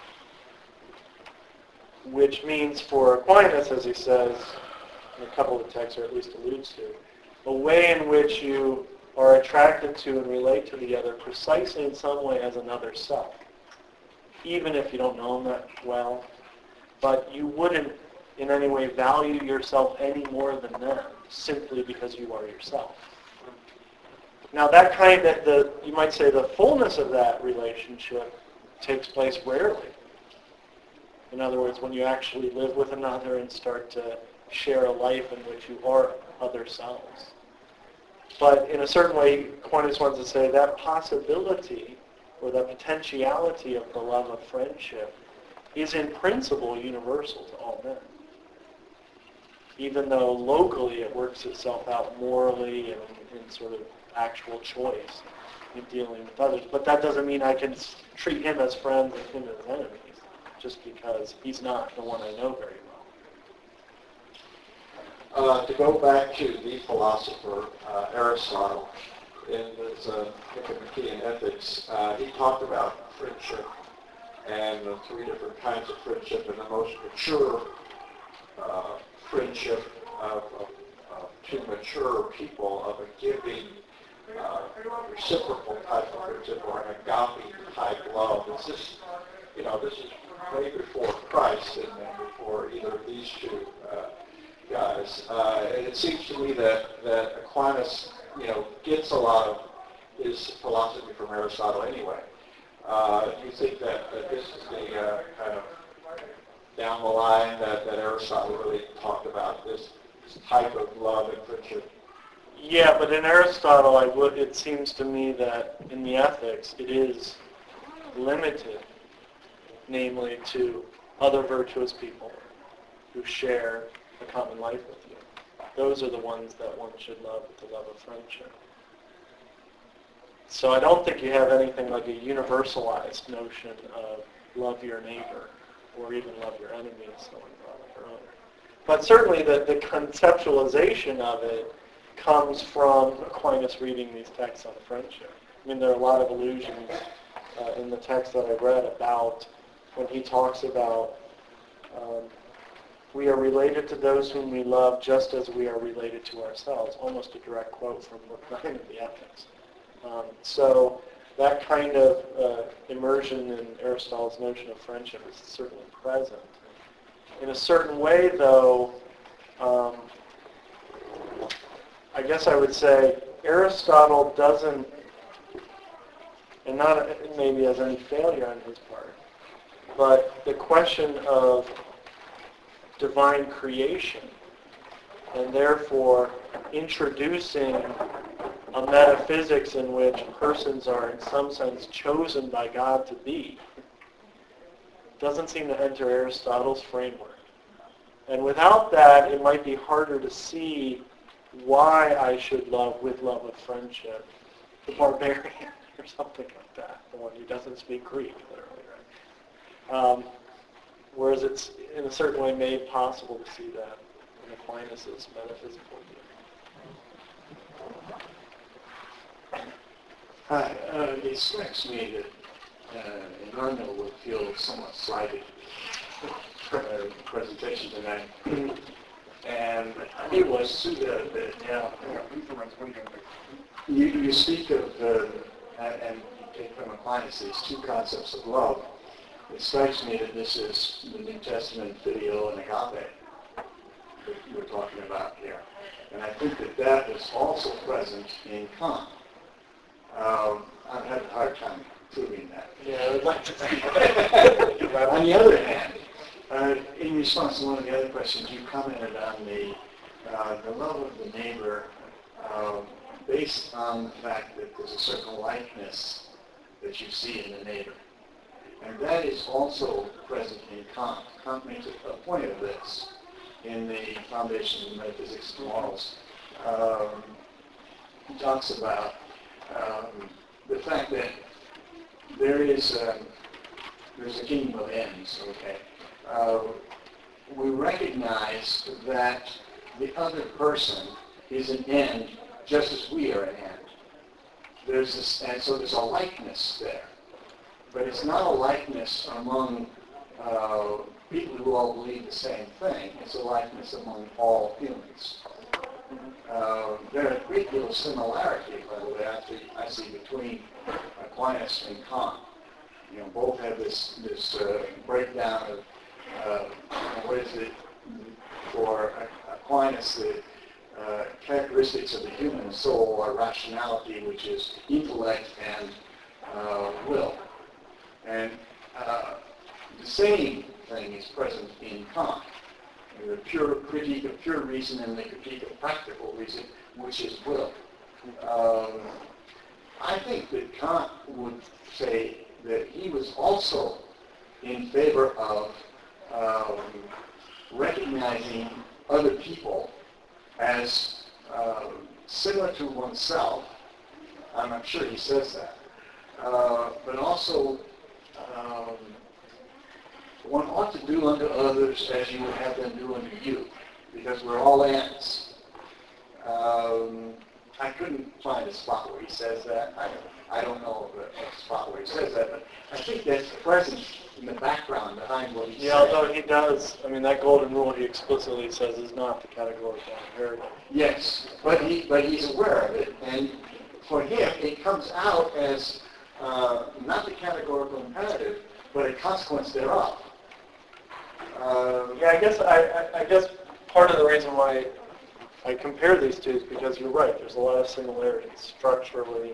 Which means for Aquinas, as he says in a couple of texts, or at least alludes to, a way in which you are attracted to and relate to the other precisely in some way as another self. Even if you don't know them that well, but you wouldn't in any way value yourself any more than them simply because you are yourself. Now that kind of, you might say the fullness of that relationship takes place rarely. In other words, when you actually live with another and start to share a life in which you are other selves. But in a certain way, Aquinas wants to say that possibility or the potentiality of the love of friendship is in principle universal to all men. Even though locally it works itself out morally and in sort of actual choice in dealing with others. But that doesn't mean I can treat him as friends and him as enemies, just because he's not the one I know very well. To go back to the philosopher Aristotle, in his Nicomachean Ethics, he talked about friendship and the three different kinds of friendship, and the most mature friendship to mature people of a giving, reciprocal type of friendship, or an agape type love. This is way before Christ and before either of these two guys. And it seems to me that Aquinas, gets a lot of his philosophy from Aristotle anyway. Do you think that this is the kind of down the line that Aristotle really talked about, this type of love and friendship. Yeah, but in Aristotle, it seems to me that in the ethics, it is limited, namely to other virtuous people who share a common life with you. Those are the ones that one should love with the love of friendship. So I don't think you have anything like a universalized notion of love your neighbor or even love your enemies, so on and your own. But certainly the conceptualization of it comes from Aquinas reading these texts on friendship. I mean, there are a lot of allusions in the text that I read about when he talks about we are related to those whom we love just as we are related to ourselves, almost a direct quote from Book 9 of the Ethics. So that kind of immersion in Aristotle's notion of friendship is certainly present. In a certain way, though, I guess I would say Aristotle doesn't, and not maybe as any failure on his part, but the question of divine creation and therefore introducing a metaphysics in which persons are in some sense chosen by God to be doesn't seem to enter Aristotle's framework. And without that, it might be harder to see why I should love with love of friendship the barbarian or something like that, the one who doesn't speak Greek, literally, right? Whereas it's in a certain way made possible to see that in Aquinas' metaphysical view. Hi, it strikes me that Arnold would feel somewhat slighted from the presentation tonight. And it was you speak of, and you take from Aquinas, these two concepts of love. It strikes me that this is the New Testament video and agape that we're talking about here. And I think that that is also present in Kant. I've had a hard time proving that. Yeah, I would like to see that. But on the other hand, in response to one of the other questions, you commented on the love of the neighbor based on the fact that there's a certain likeness that you see in the neighbor. And that is also present in Kant. Kant makes a point of this in the Foundation of Metaphysics and Morals. He talks about the fact that there's a kingdom of ends, okay? We recognize that the other person is an end just as we are an end. And so there's a likeness there. But it's not a likeness among people who all believe the same thing. It's a likeness among all humans. There are a great deal of similarity, by the way, I see between Aquinas and Kant. You know, both have this breakdown of what is it for Aquinas, the characteristics of the human soul are rationality, which is intellect and will. And the same thing is present in Kant. The pure critique of pure reason and the critique of practical reason, which is will. I think that Kant would say that he was also in favor of recognizing other people as similar to oneself. I'm not sure he says that. But also, one ought to do unto others as you would have them do unto you, because we're all ends. I couldn't find a spot where he says that. I don't know of a spot where he says that, but I think that's present in the background behind what he's saying. Yeah, although he does, I mean, that golden rule he explicitly says is not the categorical imperative. Yes, but he's aware of it, and for him it comes out as not the categorical imperative, but a consequence thereof. Yeah, I guess part of the reason why I compare these two is because you're right. There's a lot of similarities, structurally,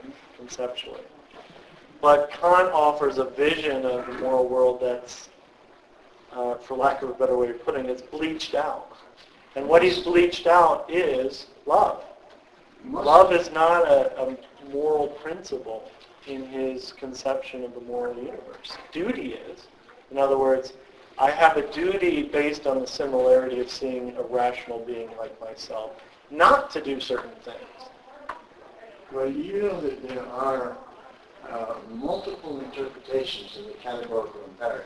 conceptually. But Kant offers a vision of the moral world that's for lack of a better way of putting it, it's bleached out. And what he's bleached out is love. Love is not a moral principle in his conception of the moral universe. Duty is. In other words, I have a duty based on the similarity of seeing a rational being like myself, not to do certain things. Well, you know that there are multiple interpretations of the categorical imperative.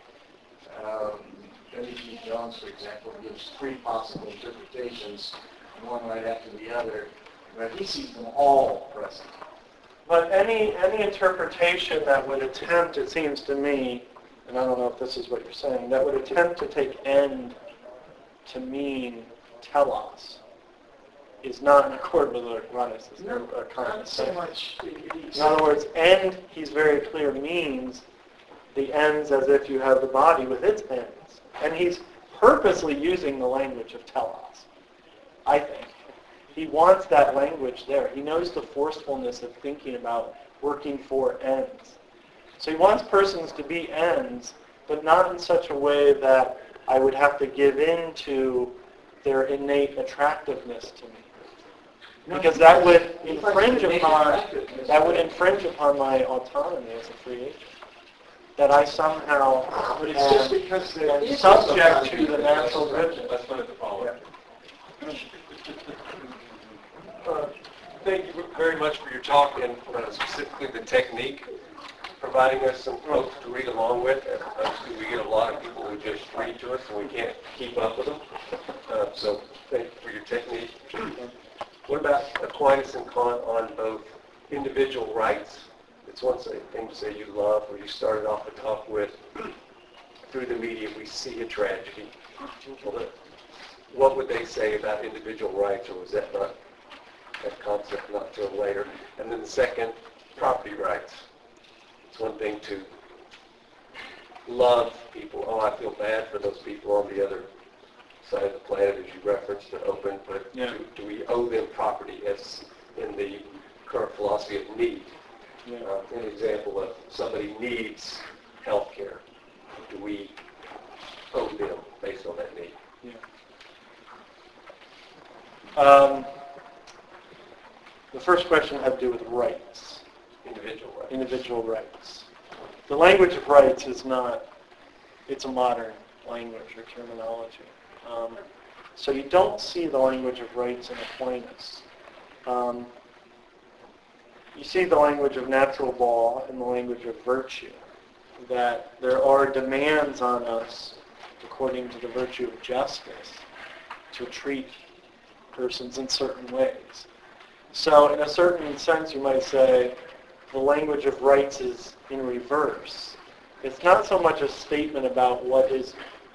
W.G. Jones, for example, gives 3 possible interpretations, one right after the other, but he sees them all present. But any interpretation that would attempt, it seems to me, and I don't know if this is what you're saying, that would attempt to take end to mean telos is not in accord with what Aquinas is Not so much. In other words, end, he's very clear, means the ends as if you have the body with its ends. And he's purposely using the language of telos, I think. He wants that language there. He knows the forcefulness of thinking about working for ends. So he wants persons to be ends, but not in such a way that I would have to give in to their innate attractiveness to me. Because that would infringe upon my autonomy as a free agent. That I somehow But it's just because there am is subject to the natural goodness. Let's put it to follow. Thank you very much for your talk and specifically the technique, providing us some folks to read along with. We get a lot of people who just read to us and we can't keep up with them. So thank you for your technique. What about Aquinas and Kant on both individual rights? It's one thing to say you love, or you started off the talk with, through the media we see a tragedy. What would they say about individual rights, or was that not that concept not till later? And then the second, property rights. It's one thing to love people. Oh, I feel bad for those people on the other side of the planet, as you referenced, to open, but do we owe them property as in the current philosophy of need? An example of somebody needs health care. Do we owe them based on that need? The first question had to do with rights. Individual rights. Individual rights. The language of rights is not, it's a modern language or terminology. So you don't see the language of rights in Aquinas. You see the language of natural law and the language of virtue, that there are demands on us, according to the virtue of justice, to treat persons in certain ways. So in a certain sense, you might say the language of rights is in reverse. It's not so much a statement about what is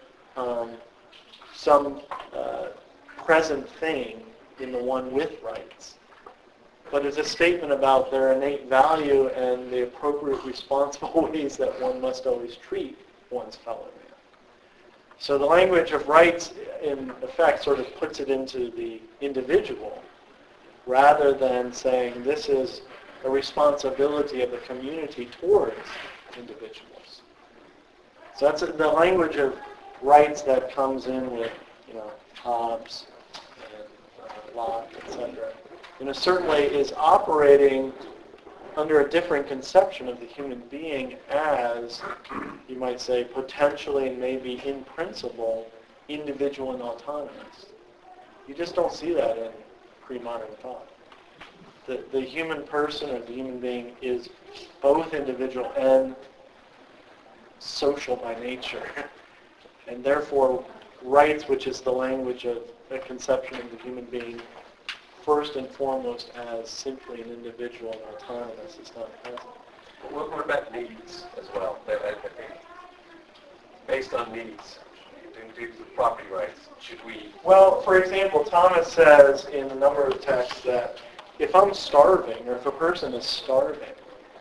some present thing in the one with rights, but it's a statement about their innate value and the appropriate responsible ways that one must always treat one's fellow man. So the language of rights, in effect, sort of puts it into the individual, rather than saying this is a responsibility of the community towards individuals. So that's the language of rights that comes in with, Hobbes and Locke, etc. In a certain way is operating under a different conception of the human being as, you might say, potentially and maybe in principle, individual and autonomous. You just don't see that in pre-modern thought. The human person or the human being is both individual and social by nature. And therefore, rights, which is the language of a conception of the human being, first and foremost as simply an individual and autonomous, is not present. What about needs as well? I think based on needs, do property rights, should we? Well, for example, Thomas says in a number of texts that if I'm starving, or if a person is starving,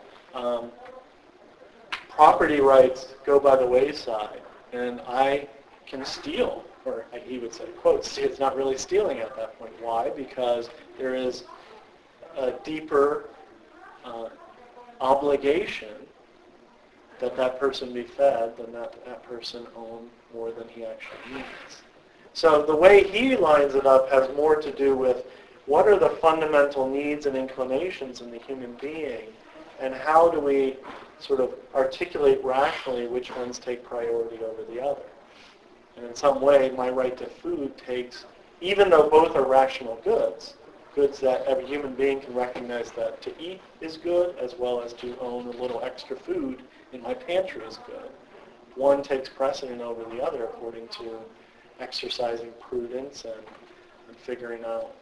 property rights go by the wayside, and I can steal, or he would say, quote, it's not really stealing at that point. Why? Because there is a deeper obligation that person be fed, then that person own more than he actually needs. So the way he lines it up has more to do with what are the fundamental needs and inclinations in the human being, and how do we sort of articulate rationally which ones take priority over the other. And in some way, my right to food takes, even though both are rational goods that every human being can recognize that to eat is good, as well as to own a little extra food in my pantry is good. One takes precedent over the other according to exercising prudence and figuring out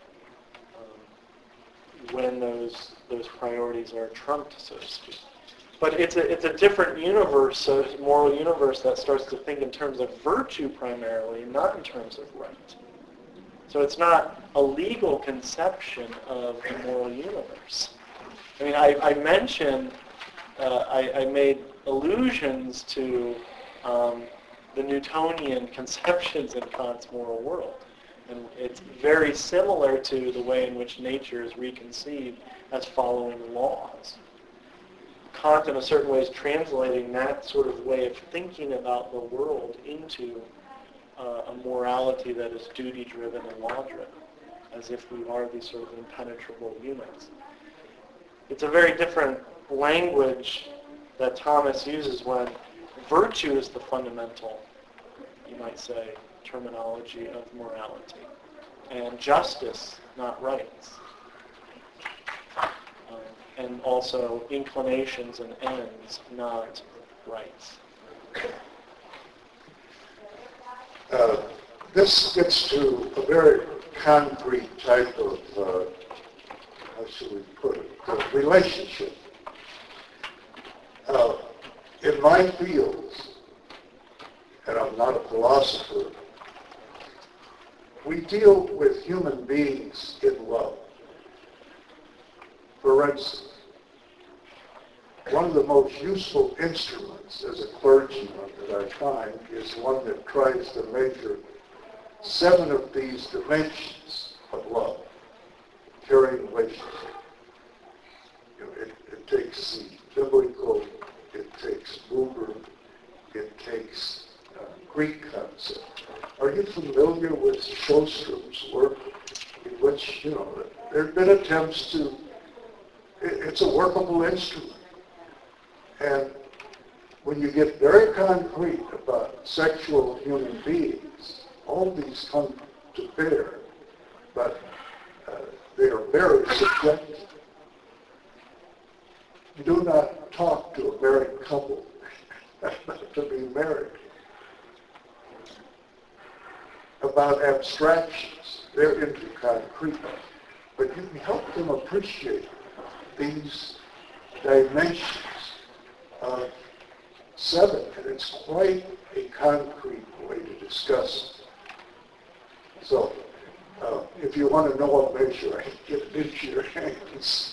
when those priorities are trumped, so to speak. But it's a different universe, so it's a moral universe that starts to think in terms of virtue primarily, not in terms of right. So it's not a legal conception of the moral universe. I mean, I mentioned, I made allusions to the Newtonian conceptions in Kant's moral world. And it's very similar to the way in which nature is reconceived as following laws. Kant, in a certain way, is translating that sort of way of thinking about the world into a morality that is duty-driven and law-driven, as if we are these sort of impenetrable units. It's a very different language that Thomas uses when virtue is the fundamental, you might say, terminology of morality, and justice, not rights. And also inclinations and ends, not rights. This gets to a very concrete type of, how should we put it, relationship. In my fields, and I'm not a philosopher, we deal with human beings in love. For instance, one of the most useful instruments as a clergyman that I find is one that tries to measure 7 of these dimensions of love, caring relationship. You know, it takes the biblical, it takes Buber, it takes Greek concept. Are you familiar with Sjöström's work, in which, you know, there have been attempts to, it's a workable instrument. And when you get very concrete about sexual human beings, all these come to bear, but they are very subjective. You do not talk to a married couple to be married about abstractions. They're into concrete. But you can help them appreciate these dimensions of 7, and it's quite a concrete way to discuss it. So, if you want to know a measure, I can get it into your hands.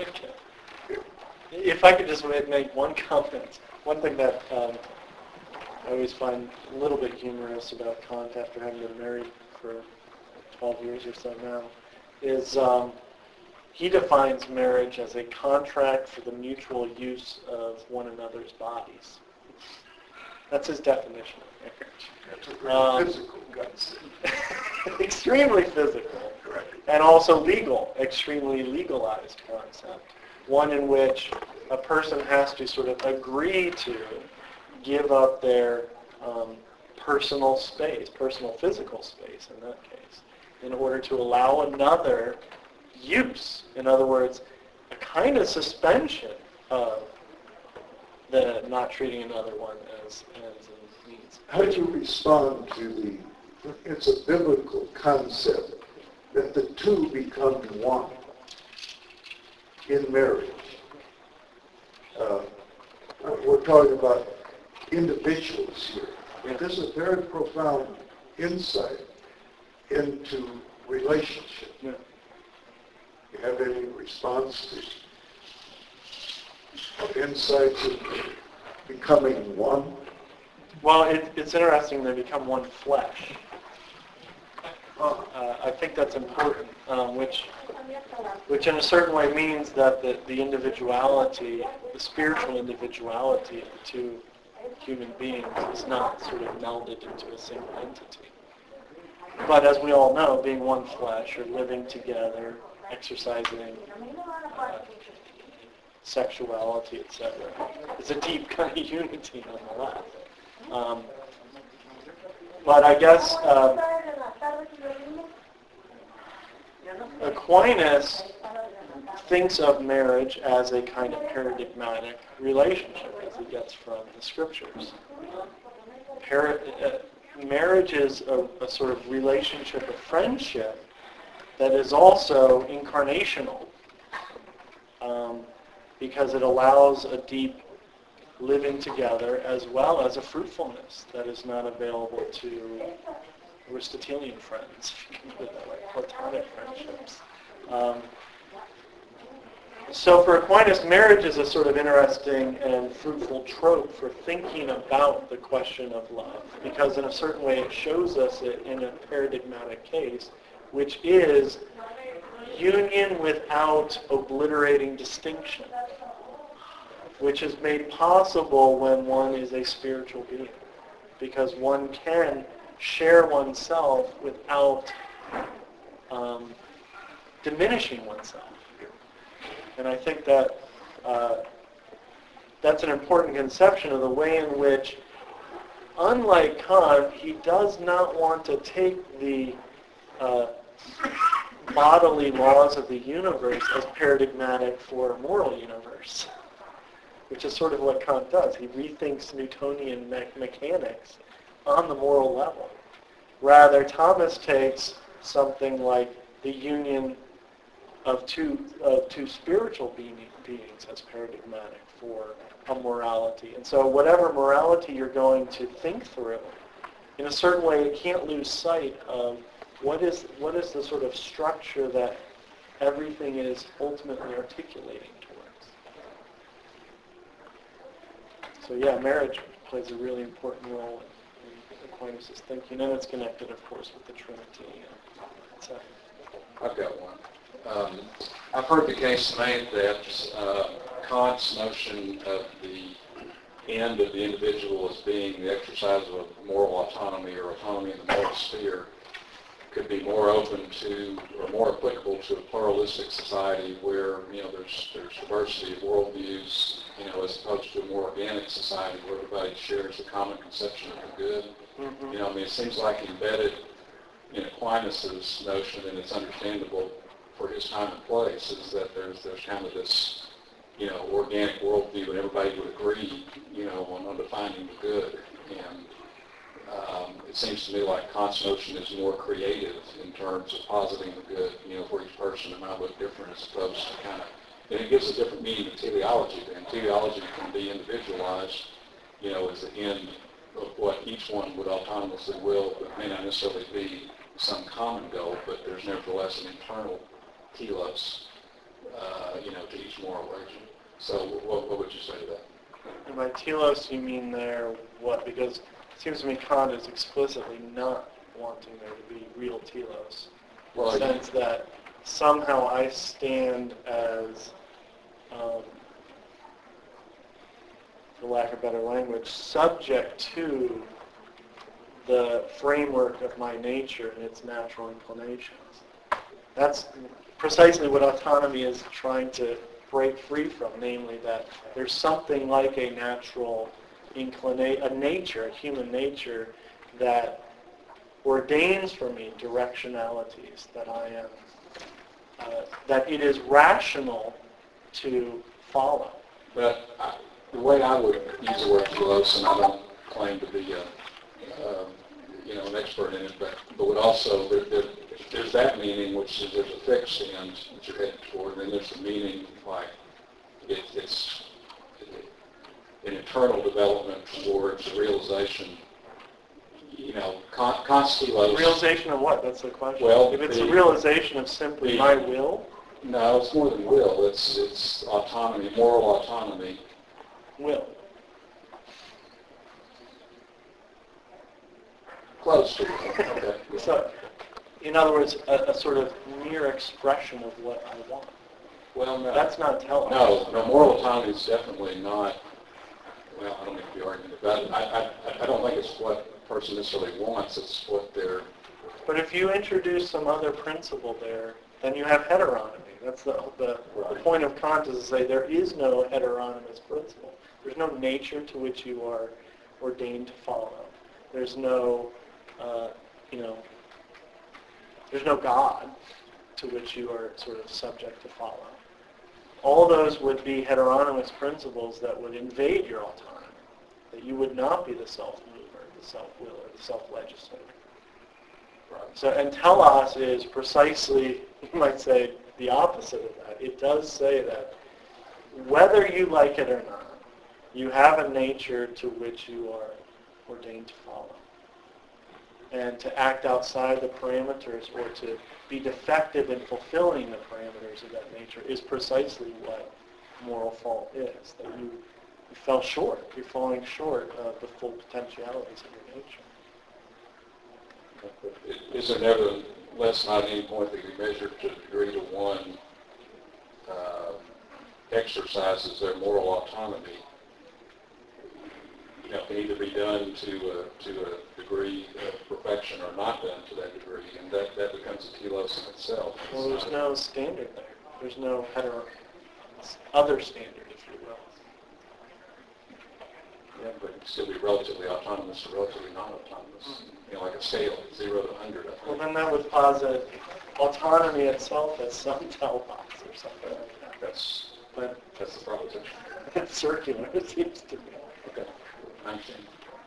If I could just make one comment, one thing that I always find a little bit humorous about Kant after having been married for 12 years or so now, is he defines marriage as a contract for the mutual use of one another's bodies. That's his definition of marriage. Physical concept. Extremely physical. And also legal, extremely legalized concept. One in which a person has to sort of agree to give up their personal space, personal physical space in that case, in order to allow another use. In other words, a kind of suspension of the not treating another one as needs. How do you respond to it's a biblical concept that the two become one in marriage? We're talking about individuals here. But this is a very profound insight into relationship. Yeah. You have any response to insights into becoming one? Well, it's interesting they become one flesh. I think that's important, which which in a certain way means that the individuality, the spiritual individuality of the two human beings is not sort of melded into a single entity. But as we all know, being one flesh or living together, exercising sexuality, etc., it's a deep kind of unity nonetheless. But I guess Aquinas thinks of marriage as a kind of paradigmatic relationship, as he gets from the scriptures. Marriage is a sort of relationship of friendship that is also incarnational, because it allows a deep living together as well as a fruitfulness that is not available to Aristotelian friends, if you can put it that way, platonic friendships. So for Aquinas, marriage is a sort of interesting and fruitful trope for thinking about the question of love, because in a certain way it shows us it in a paradigmatic case, which is union without obliterating distinction, which is made possible when one is a spiritual being, because one can share oneself without diminishing oneself. And I think that that's an important conception of the way in which, unlike Kant, he does not want to take the bodily laws of the universe as paradigmatic for a moral universe, which is sort of what Kant does. He rethinks Newtonian mechanics on the moral level. Rather, Thomas takes something like the union of two spiritual beings as paradigmatic for a morality. And so whatever morality you're going to think through, in a certain way, you can't lose sight of what is the sort of structure that everything is ultimately articulating towards. So yeah, marriage plays a really important role in Aquinas' thinking, and it's connected, of course, with the Trinity. And I've got one. I've heard the case made that Kant's notion of the end of the individual as being the exercise of moral autonomy or autonomy in the moral sphere could be more open to or more applicable to a pluralistic society where there's diversity of worldviews, as opposed to a more organic society where everybody shares a common conception of the good. Mm-hmm. It seems like embedded in Aquinas' notion, and it's understandable for his time and place, is that there's kind of this, organic worldview, and everybody would agree, on defining the good. And it seems to me like Kant's notion is more creative in terms of positing the good, for each person. It might look different as opposed to kind of, and it gives a different meaning to teleology. And teleology can be individualized, as the end of what each one would autonomously will, but may not necessarily be some common goal, but there's nevertheless an internal telos, to each moral agent. So what would you say to that? And by telos, you mean there what? Because it seems to me Kant is explicitly not wanting there to be real telos. In the sense that somehow I stand as, for lack of better language, subject to the framework of my nature and its natural inclinations. That's precisely what autonomy is trying to break free from, namely that there's something like a natural a nature, a human nature, that ordains for me directionalities that I am, that it is rational to follow. But the way I would use the word telos, and I don't claim to be an expert in it, but would also, there's that meaning, which is there's a fixed end that you're heading toward, and then there's the meaning like it's an internal development towards the realization, Kant's telos. Realization of what? That's the question. Well, if it's a realization of simply my will? No, it's more than will. It's autonomy, moral autonomy. Will. Close to it. Okay. So, in other words, a sort of mere expression of what I want. Well, no. That's not telos. No, moral autonomy is definitely not, well, I don't make the argument, but I don't think it's what a person necessarily wants, it's what they're... But if you introduce some other principle there, then you have heteronomy. That's the point of Kant is to say there is no heteronomous principle. There's no nature to which you are ordained to follow. There's no, there's no God to which you are sort of subject to follow. All those would be heteronomous principles that would invade your autonomy, that you would not be the self-mover, the self-willer, the self-legislator. Right. So, and telos is precisely, you might say, the opposite of that. It does say that whether you like it or not, you have a nature to which you are ordained to follow. And to act outside the parameters or to be defective in fulfilling the parameters of that nature is precisely what moral fault is, that you fell short. You're falling short of the full potentialities of your nature. Is there nevertheless not any point that you measure to the degree to one exercises their moral autonomy? Can either be done to a degree of perfection or not done to that degree, and that becomes a telos in itself. Well, there's no standard there. There's no other standard, if you will. Yeah, but it can still be relatively autonomous or relatively non-autonomous. Like a scale, 0 to 100. Well, then that would posit autonomy itself as some telos or something like that. That's the proposition. It's circular, it seems to me. Okay. I understand.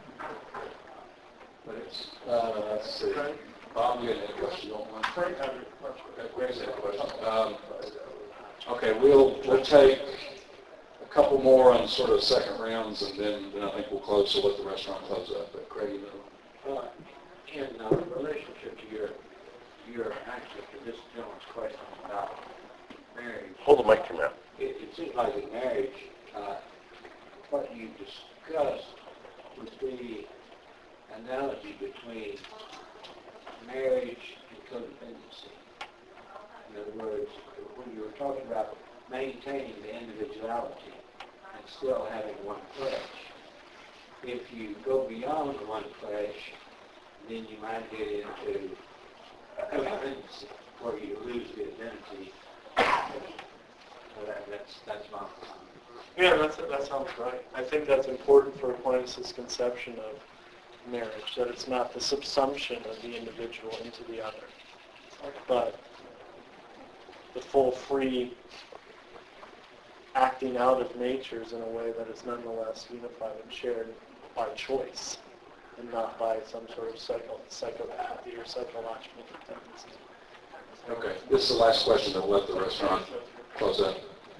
But it's, Let's see. Bob, you had a question, you don't mind? Frank had a question. Greg's had a question. Okay, we'll take a couple more on sort of second rounds, and then I think we'll close, so let the restaurant close up. But Craig, In relationship to your answer to this gentleman's question about marriage, Hold the mic to your mouth. it seems like in marriage, what you discussed would be analogy between marriage and codependency. In other words, when you were talking about maintaining the individuality and still having one flesh, if you go beyond one flesh, then you might get into codependency, where you lose the identity. So that's my point. Yeah, that sounds right. I think that's important for Aquinas' conception of marriage, that it's not the subsumption of the individual into the other, but the full free acting out of natures in a way that is nonetheless unified and shared by choice and not by some sort of psychopathy or psychological tendency. okay, this is the last question, then we'll let the restaurant close up.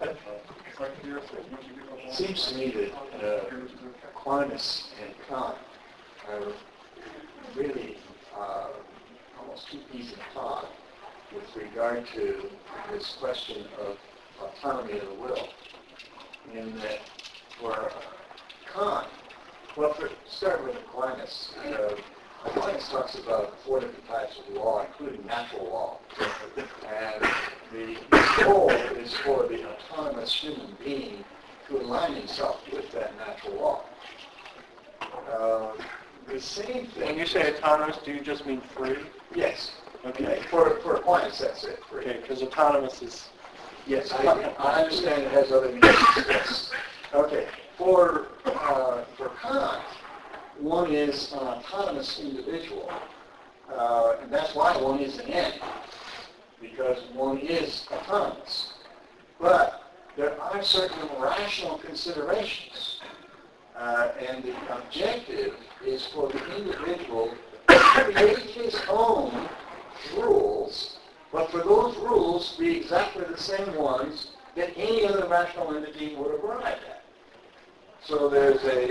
it seems to me that Aquinas and Kant are really almost two peas in a pod with regard to this question of autonomy of the will. In that for Kant, well, start with Aquinas. Aquinas talks about 4 different types of law, including natural law. And the goal is for the autonomous human being to align himself with that natural law. The same thing... When you say autonomous, do you just mean free? Yes. Okay. For Aquinas, that's it. Free. Okay, because autonomous is... Yes, I understand it has other meanings. Yes. Okay. For Kant, one is an autonomous individual, and that's why one is an end, because one is autonomous. But there are certain rational considerations, and the objective is for the individual to create his own rules, but for those rules to be exactly the same ones that any other rational entity would arrive at. So there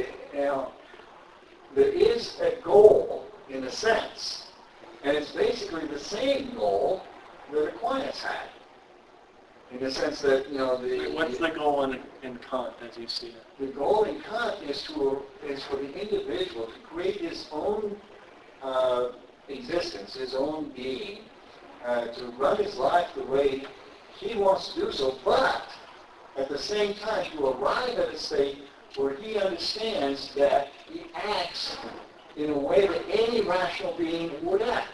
is a goal in a sense, and it's basically the same goal that Aquinas had. In the sense that, What's the goal in Kant as you see it? The goal in Kant is for the individual to create his own existence, his own being, to run his life the way he wants to do so, but at the same time to arrive at a state where he understands that he acts in a way that any rational being would act.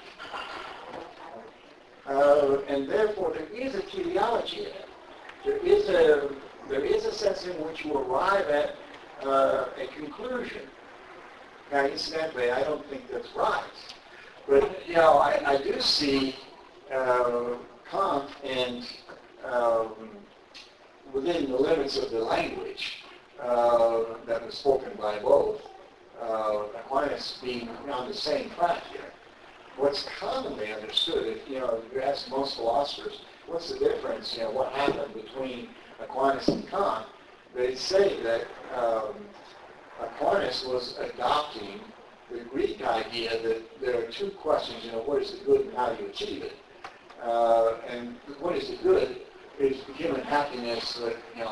And therefore there is a teleology in it. There is a sense in which you arrive at a conclusion. Now, incidentally, I don't think that's right. But, I do see Kant and within the limits of the language that was spoken by both, Aquinas being on the same track here. What's commonly understood, if you ask most philosophers, what's the difference, what happened between Aquinas and Kant, they say that Aquinas was adopting the Greek idea that there are two questions, what is the good and how do you achieve it? And what is the good is human happiness that,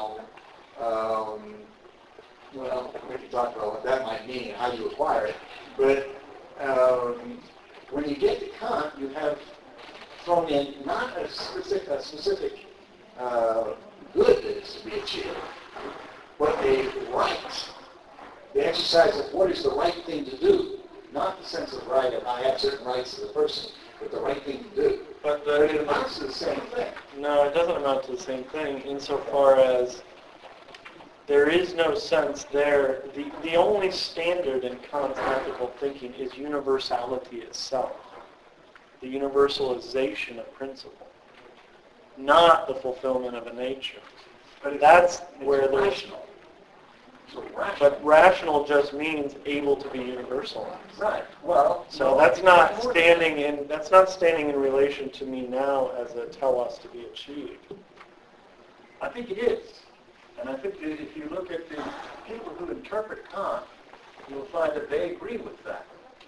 well, we can talk about what that might mean and how you acquire it. But when you get to Kant, you have thrown in not a specific good that is to be achieved, but a right. The exercise of what is the right thing to do, not the sense of right of I have certain rights as a person, but the right thing to do. But it amounts to the same thing. No, it doesn't amount to the same thing insofar as there is no sense there. The only standard in Kant's ethical thinking is universality itself, the universalization of principle, not the fulfillment of a nature. But that's where there's rational. But rational just means able to be universalized. Right. Well, so that's not standing in relation to me now as a telos to be achieved. I think it is. And I think that if you look at the people who interpret Kant, you'll find that they agree with that.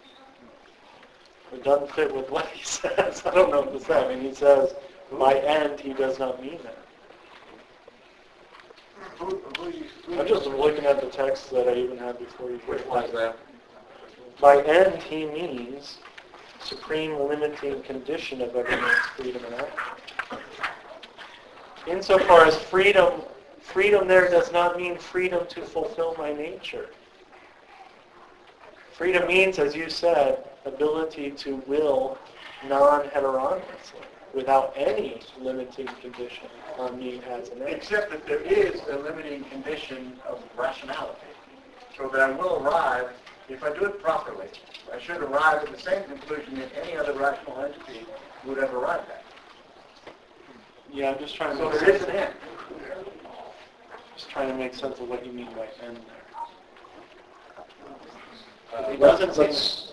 It doesn't fit with what he says. I don't know what to say. I mean, he says, by end, he does not mean that. I'm just looking at the text that I even had before you. Which one is that? By end, he means supreme limiting condition of every man's freedom and action. Insofar as freedom there does not mean freedom to fulfill my nature. Freedom means, as you said, ability to will non-heteronomously, without any limiting condition on me as an entity. Except that there is a limiting condition of rationality. So that I will arrive, if I do it properly, I should arrive at the same conclusion that any other rational entity would have arrived at. Yeah, I'm just trying to So make there is sense. an end. Just trying to make sense of what you mean by end there. It Let's- doesn't let's-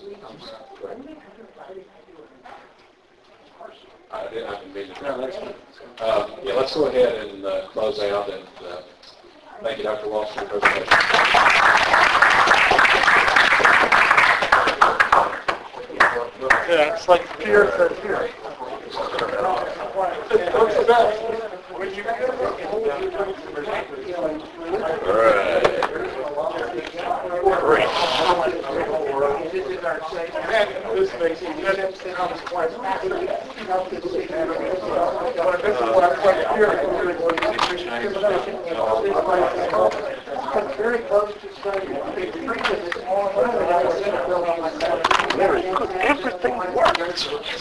I didn't mean to. No, that's fine. Yeah, let's go ahead and close out, and thank you, Dr. Walsh, for your presentation. Yeah, it's like fear for fear. What's the best? Very close to studying. Everything works.